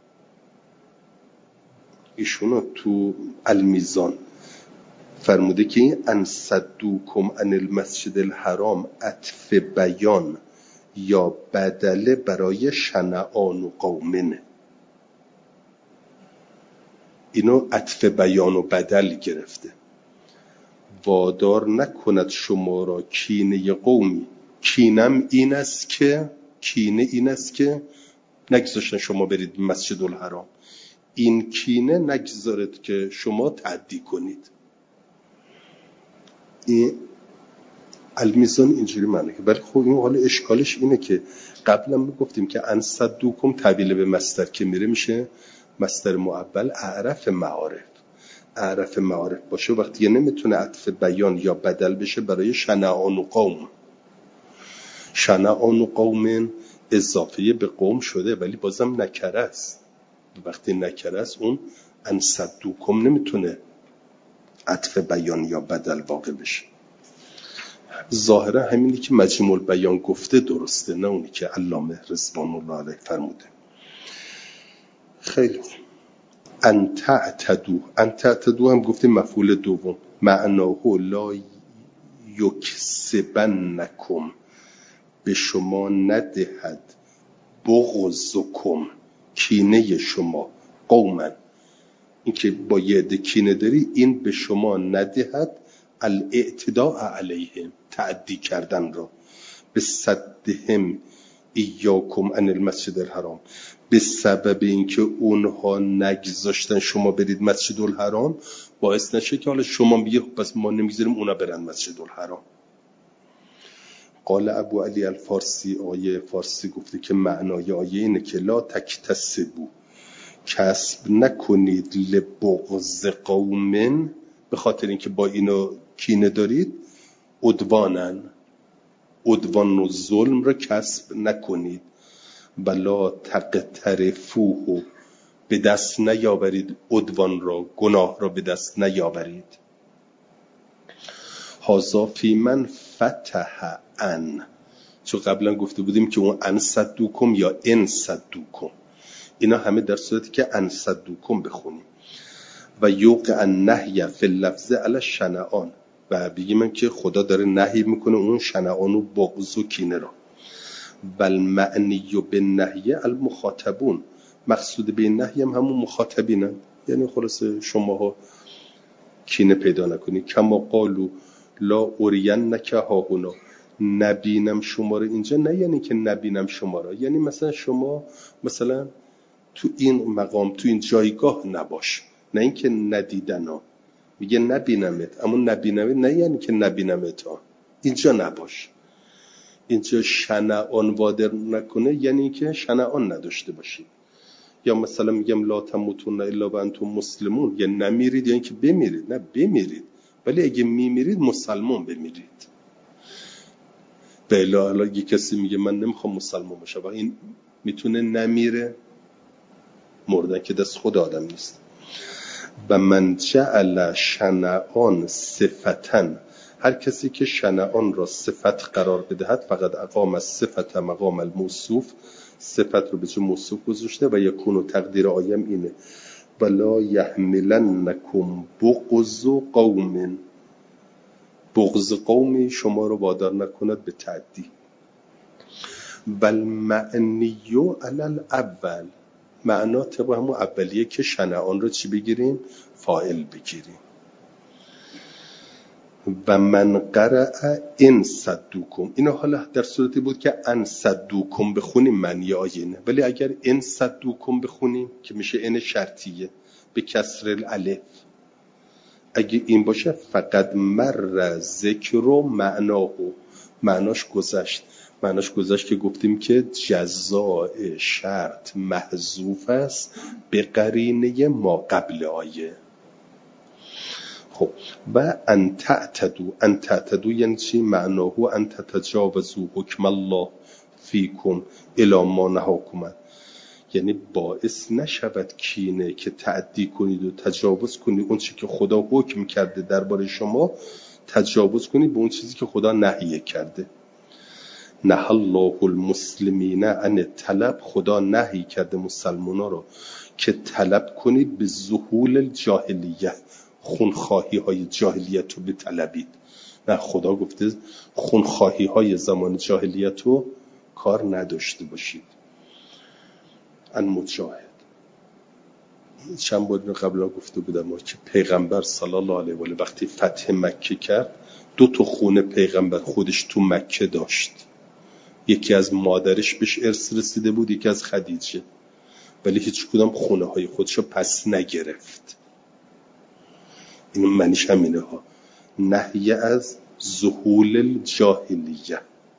ایشونو تو المیزان فرموده که این ان صدوکم عن المسجد الحرام عطف بیان یا بدله برای شنعان و قومنه. اینو عطف بیان و بدل گرفته. وادار نکند شما را کینه قومی، کینه این است که نگذاشتن شما برید به مسجد الحرام، این کینه نگذارد که شما تعدی کنید. این المیزان اینجوری معنی که، ولی خب این حالا اشکالش اینه که قبلا ما گفتیم که ان صدوکم تبدیل به مصدر که میره میشه مصدر معول اعرف معارف باشه، وقتی نمیتونه عطف بیان یا بدل بشه برای شنعان و قوم. شنعان و قوم اضافه به قوم شده ولی بازم نکره است. وقتی نکره است اون ان صدوکم نمیتونه عطف بیان یا بدل واقع بشه. ظاهرا همینی که مجموع البیان گفته درسته، نه اونی که علامه رضوان الله علیه فرموده. خیلی ان تعتدو هم گفتیم مفعول دوم، معناه لا یکسبنکم، به شما ندهد بغضکم، کینه شما، قومن، این که با یه عده کینه داری، این به شما ندهد الاعتداء علیهم، تعدی کردن را، به صدهم ایاکم عن المسجد الحرام، به سبب اینکه اونها نگذاشتن شما برید مسجد الحرام باعث نشه که حالا شما بگید پس ما نمیگذاریم اونا برن مسجد الحرام. قال ابو علی الفارسی، آیه فارسی گفته که معنای آیه اینه که لا تکتسبو، کسب نکنید، لبغض قومن، به خاطر اینکه با اینو کینه دارید، عدوان و ظلم را کسب نکنید، بلا تقترفوه، به دست نیاورید عدوان را، گناه را به دست نیاورید. هذا فی من فتح ان، چون قبلا گفته بودیم که اون ان صدوکم یا ان صدوکم، اینا همه در صورتی که ان صدوکم بخونیم. و یوقع النهی فی اللفظ علی شنعان، و بگیم که خدا داره نهی میکنه اون شنعان و بغض و کینه را. بل معنی بالنهی المخاطبون، مقصود به نهی هم همون مخاطبینن، یعنی خلاصه شماها کینه پیدا نکنید. کما قالو لا اورینک هاهنا، نبینم شما رو اینجا، نه یعنی که نبینم شما رو، یعنی مثلا شما مثلا تو این مقام تو این جایگاه نباش، نه اینکه ندیدن ها، میگه نبینمت، اما نبینمت نه یعنی که نبینمت ها، اینجا نباش. اینجا شنعان وادر نکنه یعنی که شنعان نداشته باشید. یا مثلا میگم لا تموتون الا و انتم مسلمون، یا نمیرید یعنی که بمیرید، نه بمیرید، ولی اگه میمیرید مسلمان بمیرید. بله حالا یه کسی میگه من نمیخوام مسلمان باشم، و این میتونه نمیره، مردن که دست خود آدم نیست. و من جعل شنعان صفتن، هر کسی که شنعان را صفت قرار بدهد، فقط اقام صفت مقام الموصوف، صفت رو به جای موصوف گذاشته. و یکون و تقدیر آیم اینه ولا یحملنکم بغض قوم، بغض قومی شما رو وادار نکند به تعدی. بل معنیو علی الاول، معنا طبق همون اولیه که شنعان رو چی بگیریم؟ فاعل بگیریم. و من قرأ ان صدوکم، اینو حالا در صورتی بود که ان صدوکم بخونیم معنی آینه، ولی اگر ان صدوکم بخونیم که میشه ان شرطیه به کسر الالف، اگه این باشه فقط مر ذکر و معناش گذشت که گفتیم که جزاء شرط محذوف است به قرینه ما قبل آیه. خب و ان تعتدو یعنی چی؟ معناه ان تتجاوزوا حکم الله فیکم الی ما نهاکم. یعنی باعث نشود کینه که تعدی کنید و تجاوز کنید اون چیزی که خدا حکم کرده درباره شما، تجاوز کنید به اون چیزی که خدا نهی کرده. نهی الله المسلمین عن الطلب، خدا نهی کرده مسلمانا رو که طلب کنید به ذهول الجاهلیه، خونخواهی های جاهلیت رو بطلبید. نه، خدا گفته خونخواهی های زمان جاهلیت رو کار نداشته باشید. ان مجاهد، چند بار قبلا گفته بودم که پیغمبر صلی الله علیه و آله وقتی فتح مکه کرد 2 خونه پیغمبر خودش تو مکه داشت. یکی از مادرش بهش ارث رسیده بود، یکی از خدیجه، ولی هیچ کدام خونه های خودشو پس نگرفت. این معنیش همینه ها، نهی از ظهول الجاهلیه.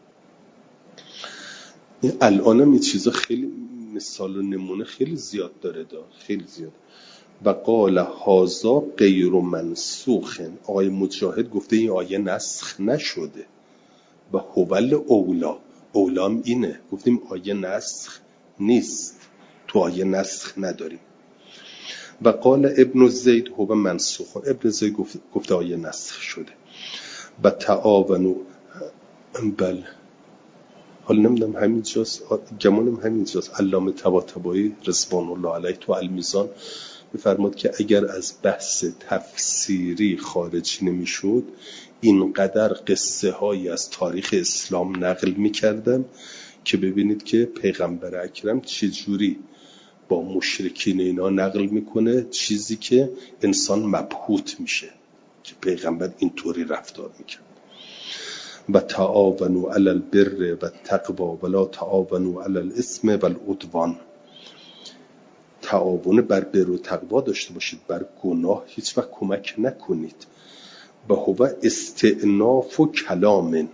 الان این چیزا خیلی مثال و نمونه خیلی زیاد داره، خیلی زیاد. و قال هذا غیر منسوخ، آقای مجاهد گفته این آیه نسخ نشده. و هوال اولام اینه، گفتیم آیه نسخ نیست، تو آیه نسخ نداریم. و قال ابن زید هو منسوخ، ابن زید گفته آیه نسخ شده. و تعاونوا، بله حالا نمیدونم همینجاست، گمانم همینجاست. علامه طباطبایی رضوان الله علیه تو المیزان می‌فرماد که اگر از بحث تفسیری خارج نمی‌شد اینقدر قصه هایی از تاریخ اسلام نقل می‌کردم که ببینید که پیغمبر اکرم چجوری با مشرکین اینا نقل میکنه چیزی که انسان مبهوت میشه که پیغمبر اینطوری رفتار میکنه. و تعاونوا علی البر و التقوی ولا تعاونوا علی الاثم والعدوان، تعاون بر بر و تقوا داشته باشید، بر گناه هیچ وقت کمک نکنید. و هو استئناف و کلام،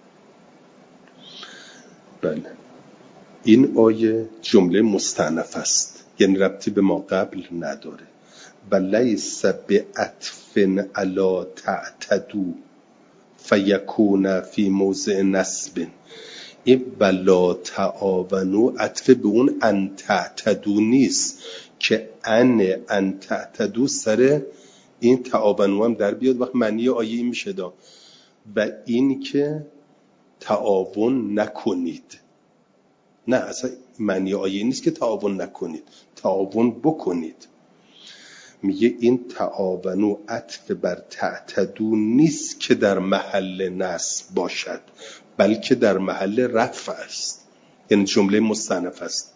بله این آیه جمله مستأنف است، یعنی ربطی به ما قبل نداره. و لیس بعطف علی تعتدوا فیکون فی موضع نصب، این ولا تعاونوا عطف به اون ان تعتدوا نیست که ان تعتدوا سر این تعاونوا هم در بیاد، وقت معنی آیه این میشه دا و این که تعاون نکنید. نه، اصلا معنی آیه نیست که تعاون نکنید، تعاون بکنید. میگه این تعاونو عطف بر تعتدو نیست که در محل نصب باشد، بلکه در محل رفع است، یعنی جمله مستأنف است.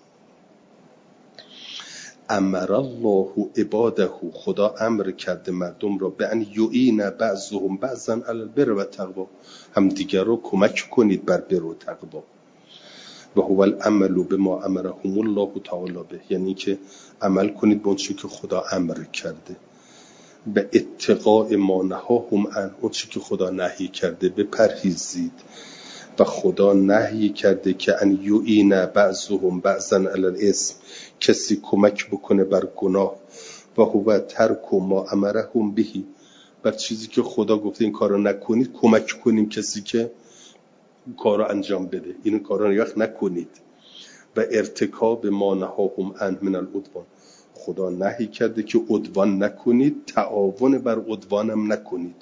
امر الله عباده، خدا امر کرده مردم را به ان یعین بعضهم بعضا علی البر و تقوا، هم دیگر رو کمک کنید بر بر و تقوا. و هو العمل بما امرهم الله تعالی به، یعنی که عمل کنید به اون چیزی که خدا امر کرده. به اتقاء ما نهاهم عن، اون چیزی که خدا نهی کرده بپرهیزید. و خدا نهی کرده که ان یعین بعضهم بعضا علی الاثم، کسی کمک بکنه بر گناه. و هو ترک ما امرهم به، بر چیزی که خدا گفته این کارو نکنید کمک کنیم کسی که کارو انجام بده، این کارو یخ نکنید. و ارتکاب ما نهاهم عن من العدوان، خدا نهی کرده که عدوان نکنید، تعاون بر عدوانم نکنید.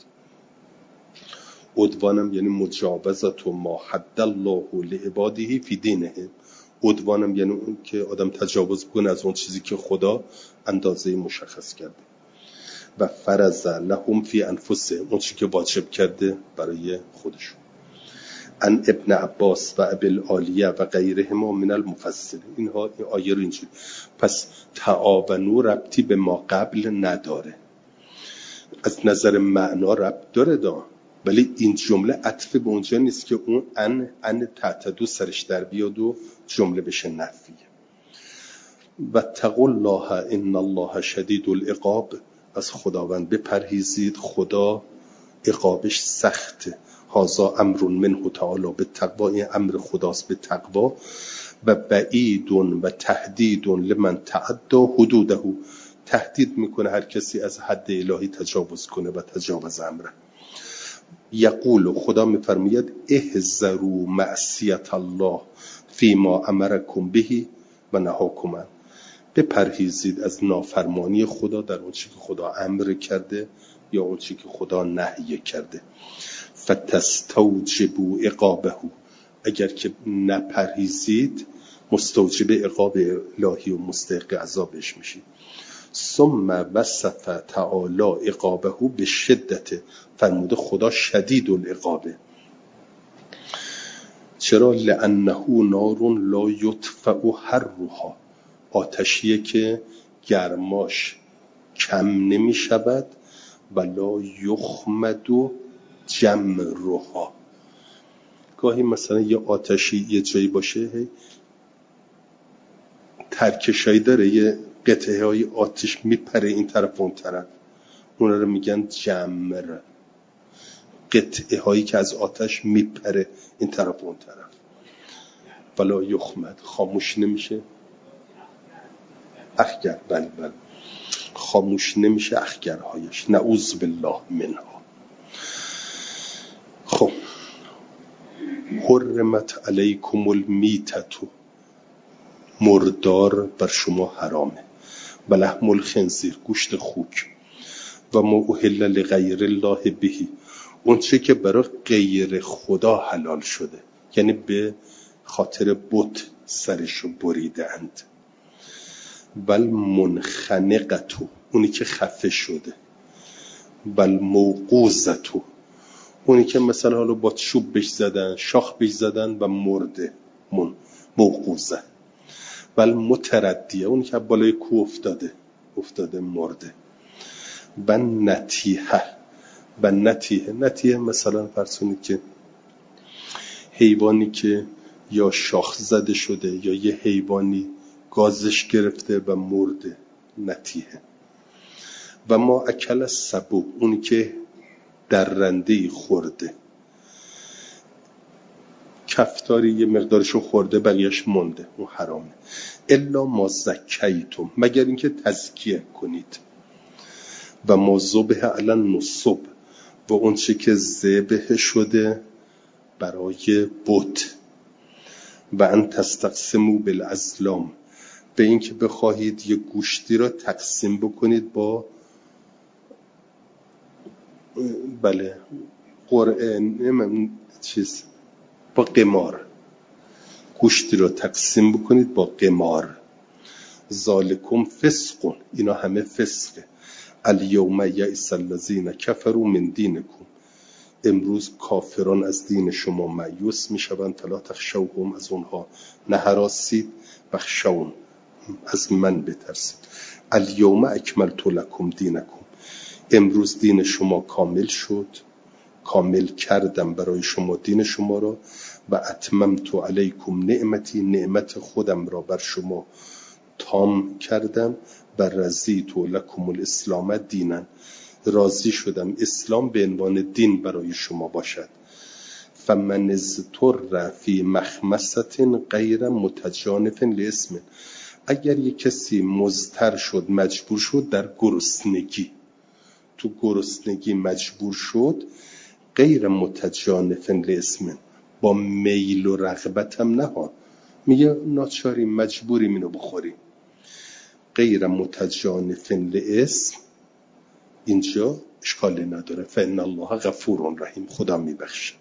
عدوانم یعنی مجاوزت ما حد الله لعباده فی دینهم، عدوانم یعنی اون که آدم تجاوز کنه از اون چیزی که خدا اندازه مشخص کرده. و فرض لهم فی انفسهم، اون چیزی که واجب کرده برای خودشون. ان ابن عباس و ابی العالیه و غیرهما من المفسرین، اینها این آیه رو اینجوری. پس تعاونوا ربطی به ما قبل نداره، از نظر معنا ربط داره ولی این جمله عطف به اونجا نیست که اون ان تعتدوا سرش در بیاد و جمله بشه نفیه. و اتقوا الله ان الله شدید العقاب، از خداوند بپرهیزید، خدا عقابش سخته. هذا امر منه تعالی به تقوا، این امر خداست به تقوا. و بعید و تهدید لمن تعدى حدوده، تهدید میکنه هر کسی از حد الهی تجاوز کنه و تجاوز امره. یقول، خدا میفرماید احذروا معصیت الله فیما امرکم به و نهاکم، بپرهیزید از نافرمانی خدا در اون چی که خدا امر کرده یا اون چی که خدا نهی کرده. فتستوجبوا عقابه، اگر که نپرهیزید مستوجب عقاب الهی و مستحق عذابش میشید. ثم وصف تعالی عقابه به شدت، فرموده خدا شدید العقابه. چرا؟ لانه نار لا یطفأ حرها، آتشیه که گرماش کم نمی شود و لا یخمد جمرها. گاهی مثلا یه آتشی یه جایی باشه ترکشایی داره، یه قطعه های آتش میپره این طرف اون طرف، اونا رو میگن جمر. قطعه هایی که از آتش میپره این طرف اون طرف. ولا یخمد، خاموش نمیشه اخگر، بله خاموش نمیشه اخگرهایش، نعوذ بالله منها. خب حرمت علیکم المیتة، مردار بر شما حرامه، و لحم الخنزیر، گوشت خوک، و ما اهل لغیر الله به، اون چه که برای غیر خدا حلال شده، یعنی به خاطر بت سرشو بریدند. بل منخنقتو، اونی که خفه شده. بل موقوزتو، اونی که مثلا حالا با چوب بهش زدن، شاخ بهش زدن و مرده، موقوزه. بل متردیه، اونی که بالای کوه افتاده مرده. بل نتیحه، و نتیحه مثلا فرسونی که حیوانی که یا شاخ زده شده یا یه حیوانی گازش گرفته و مرده، نتیحه. و ما اکل السبع، اونی که درنده‌ای خورده، کفتاری یه مقدارشو خورده بقیهش مونده، اون حرامه. الا ما زکیتم، مگر اینکه تزکیه کنید. و ما ذبح علی النصب، و اون چه که ذبح شده برای بت. و ان تستقسموا بالازلام، به این که بخواهید یه گوشتی را تقسیم بکنید با با قمار، گوشتی را تقسیم بکنید با قمار. ذالکم فسق، اینا همه فسقه. الیوم یئس الذین کفروا من دینکم، امروز کافران از دین شما مایوس میشوند. فلا تخشوهم، از اونها نهراسید. بخشون، از من بترسید. الیوم اکملت لکم دینکم، امروز دین شما کامل شد، کامل کردم برای شما دین شما را. و اتممت علیکم نعمتی، نعمت خودم را بر شما تام کردم. و رضیت لکم الاسلام دینا، راضی شدم اسلام به عنوان دین برای شما باشد. فمن اضطر فی مخمصة غیر متجانف لإثم، اگر یک کسی مضطر شد، مجبور شد در گرسنگی، تو گرسنگی مجبور شد، غیر متجانف لإثم، با میل و رغبت هم نه، میگه ناچاری مجبوریم اینو بخوریم. غیر متجانف لإثم اینجا اشکالی نداره. فإن الله غفور رحیم، خدا میبخشه.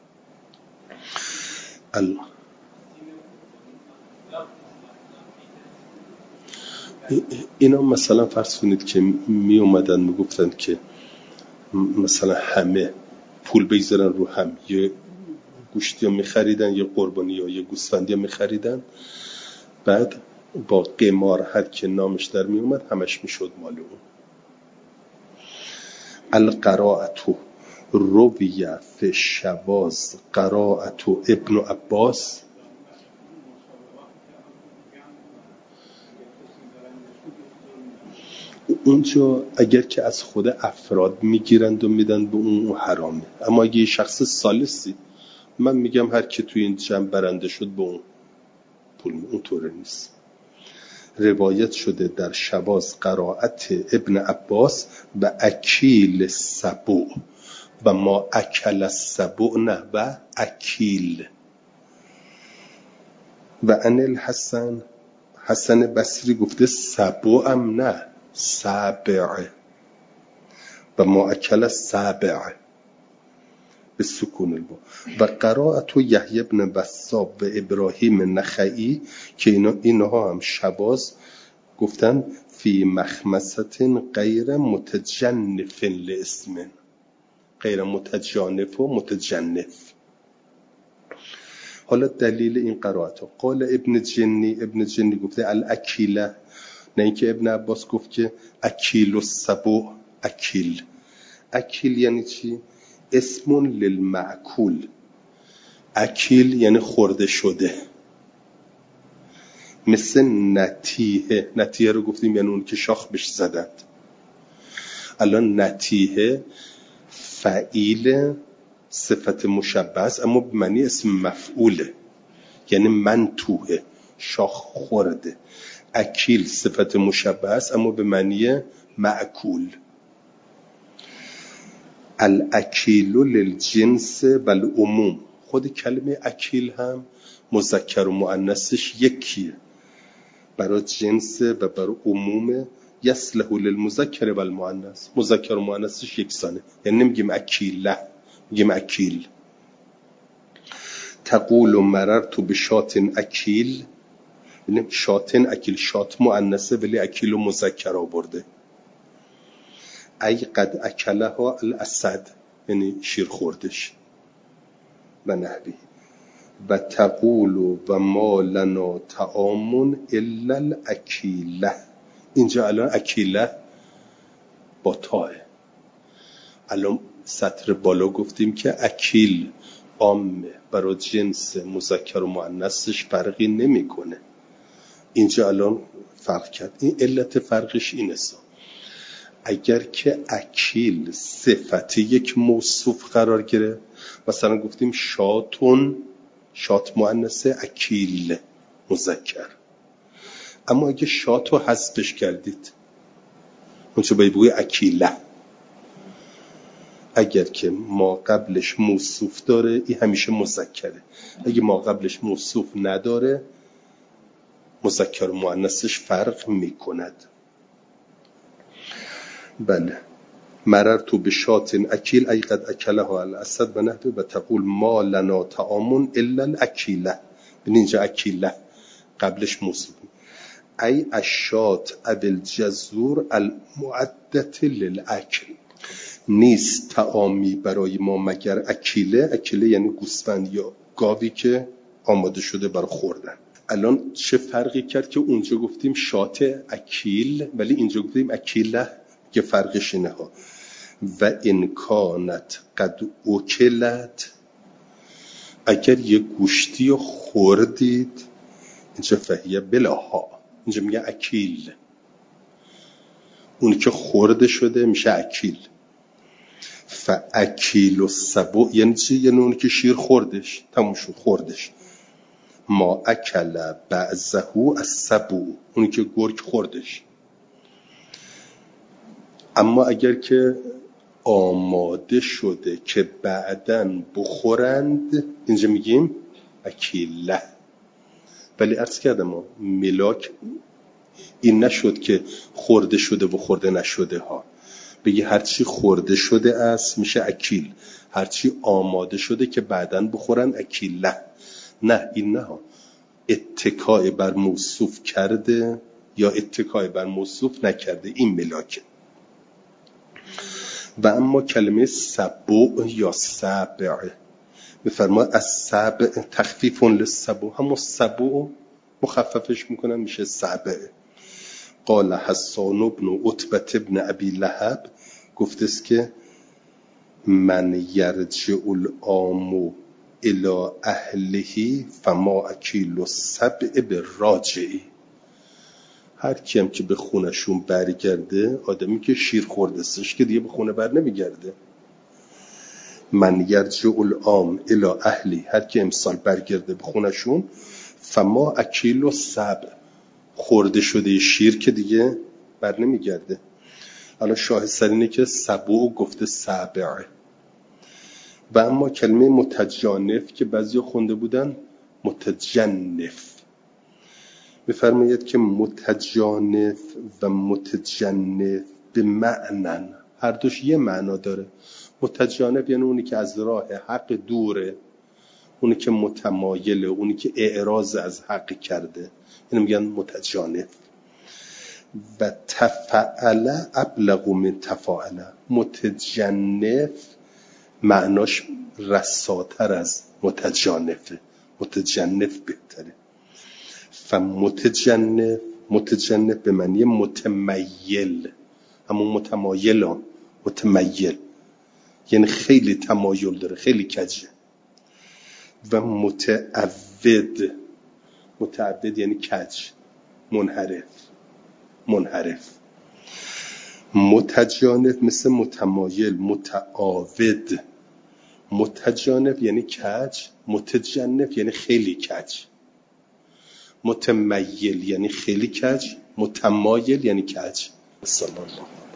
اینا مثلا فرض کنید که می اومدن میگفتن که مثلا همه پول بگذارن رو هم، یه گوشتی ها میخریدن، یه قربانی ها، یه گوسفندی ها میخریدن، بعد با قمار هر که نامش در می اومد همش میشد مال اون. القراءة رویه فی شواذ قراءة ابن عباس. اونجا اگر که از خود افراد میگیرند و میدن به اون حرامه، اما اگه یه شخص ثالثی، من میگم هر کی توی این جمع برنده شد به اون پول، اون طوره نیست. روایت شده در شواذ قراءت ابن عباس و اکیل سبع، و ما اکل السبع نه، و اکیل. و ان الحسن، حسن بصری گفته سبع هم نه سبع و ما اکل سبع به سکون البا. و قرائت یحیی بن وثاب و ابراهیم نخعی که اینها هم شواذ گفتن فی مخمصت غیر متجنف لاسم، غیر متجانف و متجنف. حالا دلیل این قرائت ها قال ابن جنی گفته الاکیله، نه اینکه ابن عباس گفت که اکیل السبع. اکیل یعنی چی؟ اسم للمأکول. اکیل یعنی خورده شده. مثل نتیه رو گفتیم یعنی اون که شاخ بهش زدند. الان نتیه فعیل صفت مشبه است اما به معنی اسم مفعوله، یعنی منتوه، شاخ خورده. اکیل صفت مشبه است اما به معنی مأکول. الاکیل للجنس بالعموم. خود کلمه اکیل هم مذکر و مؤنثش یکیه، برای جنس و برای عموم. یصلح للمذکر و المؤنث، مذکر و مؤنثش یکسانه، یعنی نمیگیم اکیله، میگیم اکیل. تقول مررت بشات اکیل، یعنی شاتن اکیل، شات مؤنثه ولی اکیل و مذکر آورده. ای قد اکلها الاسد، یعنی شیر خوردش و نحوی. و تقول و ما لنا طعام الا الاکیله. اینجا الان اکیله با تاه. الان سطر بالا گفتیم که اکیل عامه، برای جنس مذکر و مؤنثش فرقی نمیکنه. اینجا الان فرق کرد. این علت فرقش اینه. اگر که اکیل صفت یک موصوف قرار گرفت، مثلا گفتیم شاتون، شات مؤنثه، اکیل مذکر. اما اگه شاتو حذفش کردید اونجا باید بگوی اکیله. اگر که ما قبلش موصوف داره این همیشه مذکره، اگه ما قبلش موصوف نداره مذکر و مؤنثش فرق میکند. بله. مررت بشات اکیل ای قد اکلها الاسد و نحوه. و تقول ما لنا طعام الا الاکیله. ببین اینجا اکیله قبلش موصوف. ای الشات ابل جزور المعدت للاکل. نیست طعامی برای ما مگر اکیله. اکیله یعنی گوسفند یا گاوی که آماده شده برای خوردن. الان چه فرقی کرد که اونجا گفتیم شات اکیل ولی اینجا گفتیم اکیله؟ که فرقش اینه ها. و ان کانت قد اکلت، اگر یه گوشتی خوردید، اینجا فهیه بلاها، اینجا میگه اکیل. اون که خورده شده میشه اکیل. فاکیل السبع یعنی چی؟ یعنی اون که شیر خوردش، تموم شد خوردش. ما اکل بعضه السبع، اون که گرگ خوردش. اما اگر که آماده شده که بعدن بخورند، اینجا میگیم اکیله. ولی عرض کردم ملاک این نشد که خورده شده و خورده نشده ها. بگی هرچی خورده شده است میشه اکیل، هرچی آماده شده که بعدن بخورن اکیله. نه، این نه ها. اتکای بر موصوف کرده یا اتکای بر موصوف نکرده، این ملاکه. و اما کلمه سبع یا سبع بفرماد از سبع تخفیف للسبع، همون سبع مخففش میکنن میشه سبع. قال حسان بن عتبه بن ابی لهب گفته است که من یرجع العام الى اهله فما اکیل السبع بالراجعی. هر کیم که به خونشون برگرده، آدمی که شیر خورده استش که دیگه به خونه بر نمیگرده. من یرجع العام الی اهلی، هر کی امسال برگرده به خونشون، فما اکیل السبع، خورده شده شیر که دیگه بر نمیگرده. الان شاهد اینه که سبع گفته سبع. و اما کلمه متجانف که بعضیا خونده بودن متجنف، می‌فرماید که متجانف و متجنف به معنن، هر دوش یه معنا داره. متجانف یعنی اونی که از راه حق دوره، اونی که متمایله، اونی که اعراض از حق کرده، اینو میگن متجانف. و تفعل ابلغ من تفاعل، متجنف معناش رساتر از متجانفه، متجنف بهتره. فمتجنف، متجنف به معنی متمیل، همون متمایلان، متمیل یعنی خیلی تمایل داره، خیلی کجه. و متعود، متعود یعنی کج، منحرف. متجانف مثل متمایل، متعاود. متجانف یعنی کج، متجنف یعنی خیلی کج. متمیل یعنی خیلی کج، متمایل یعنی کج. صلی الله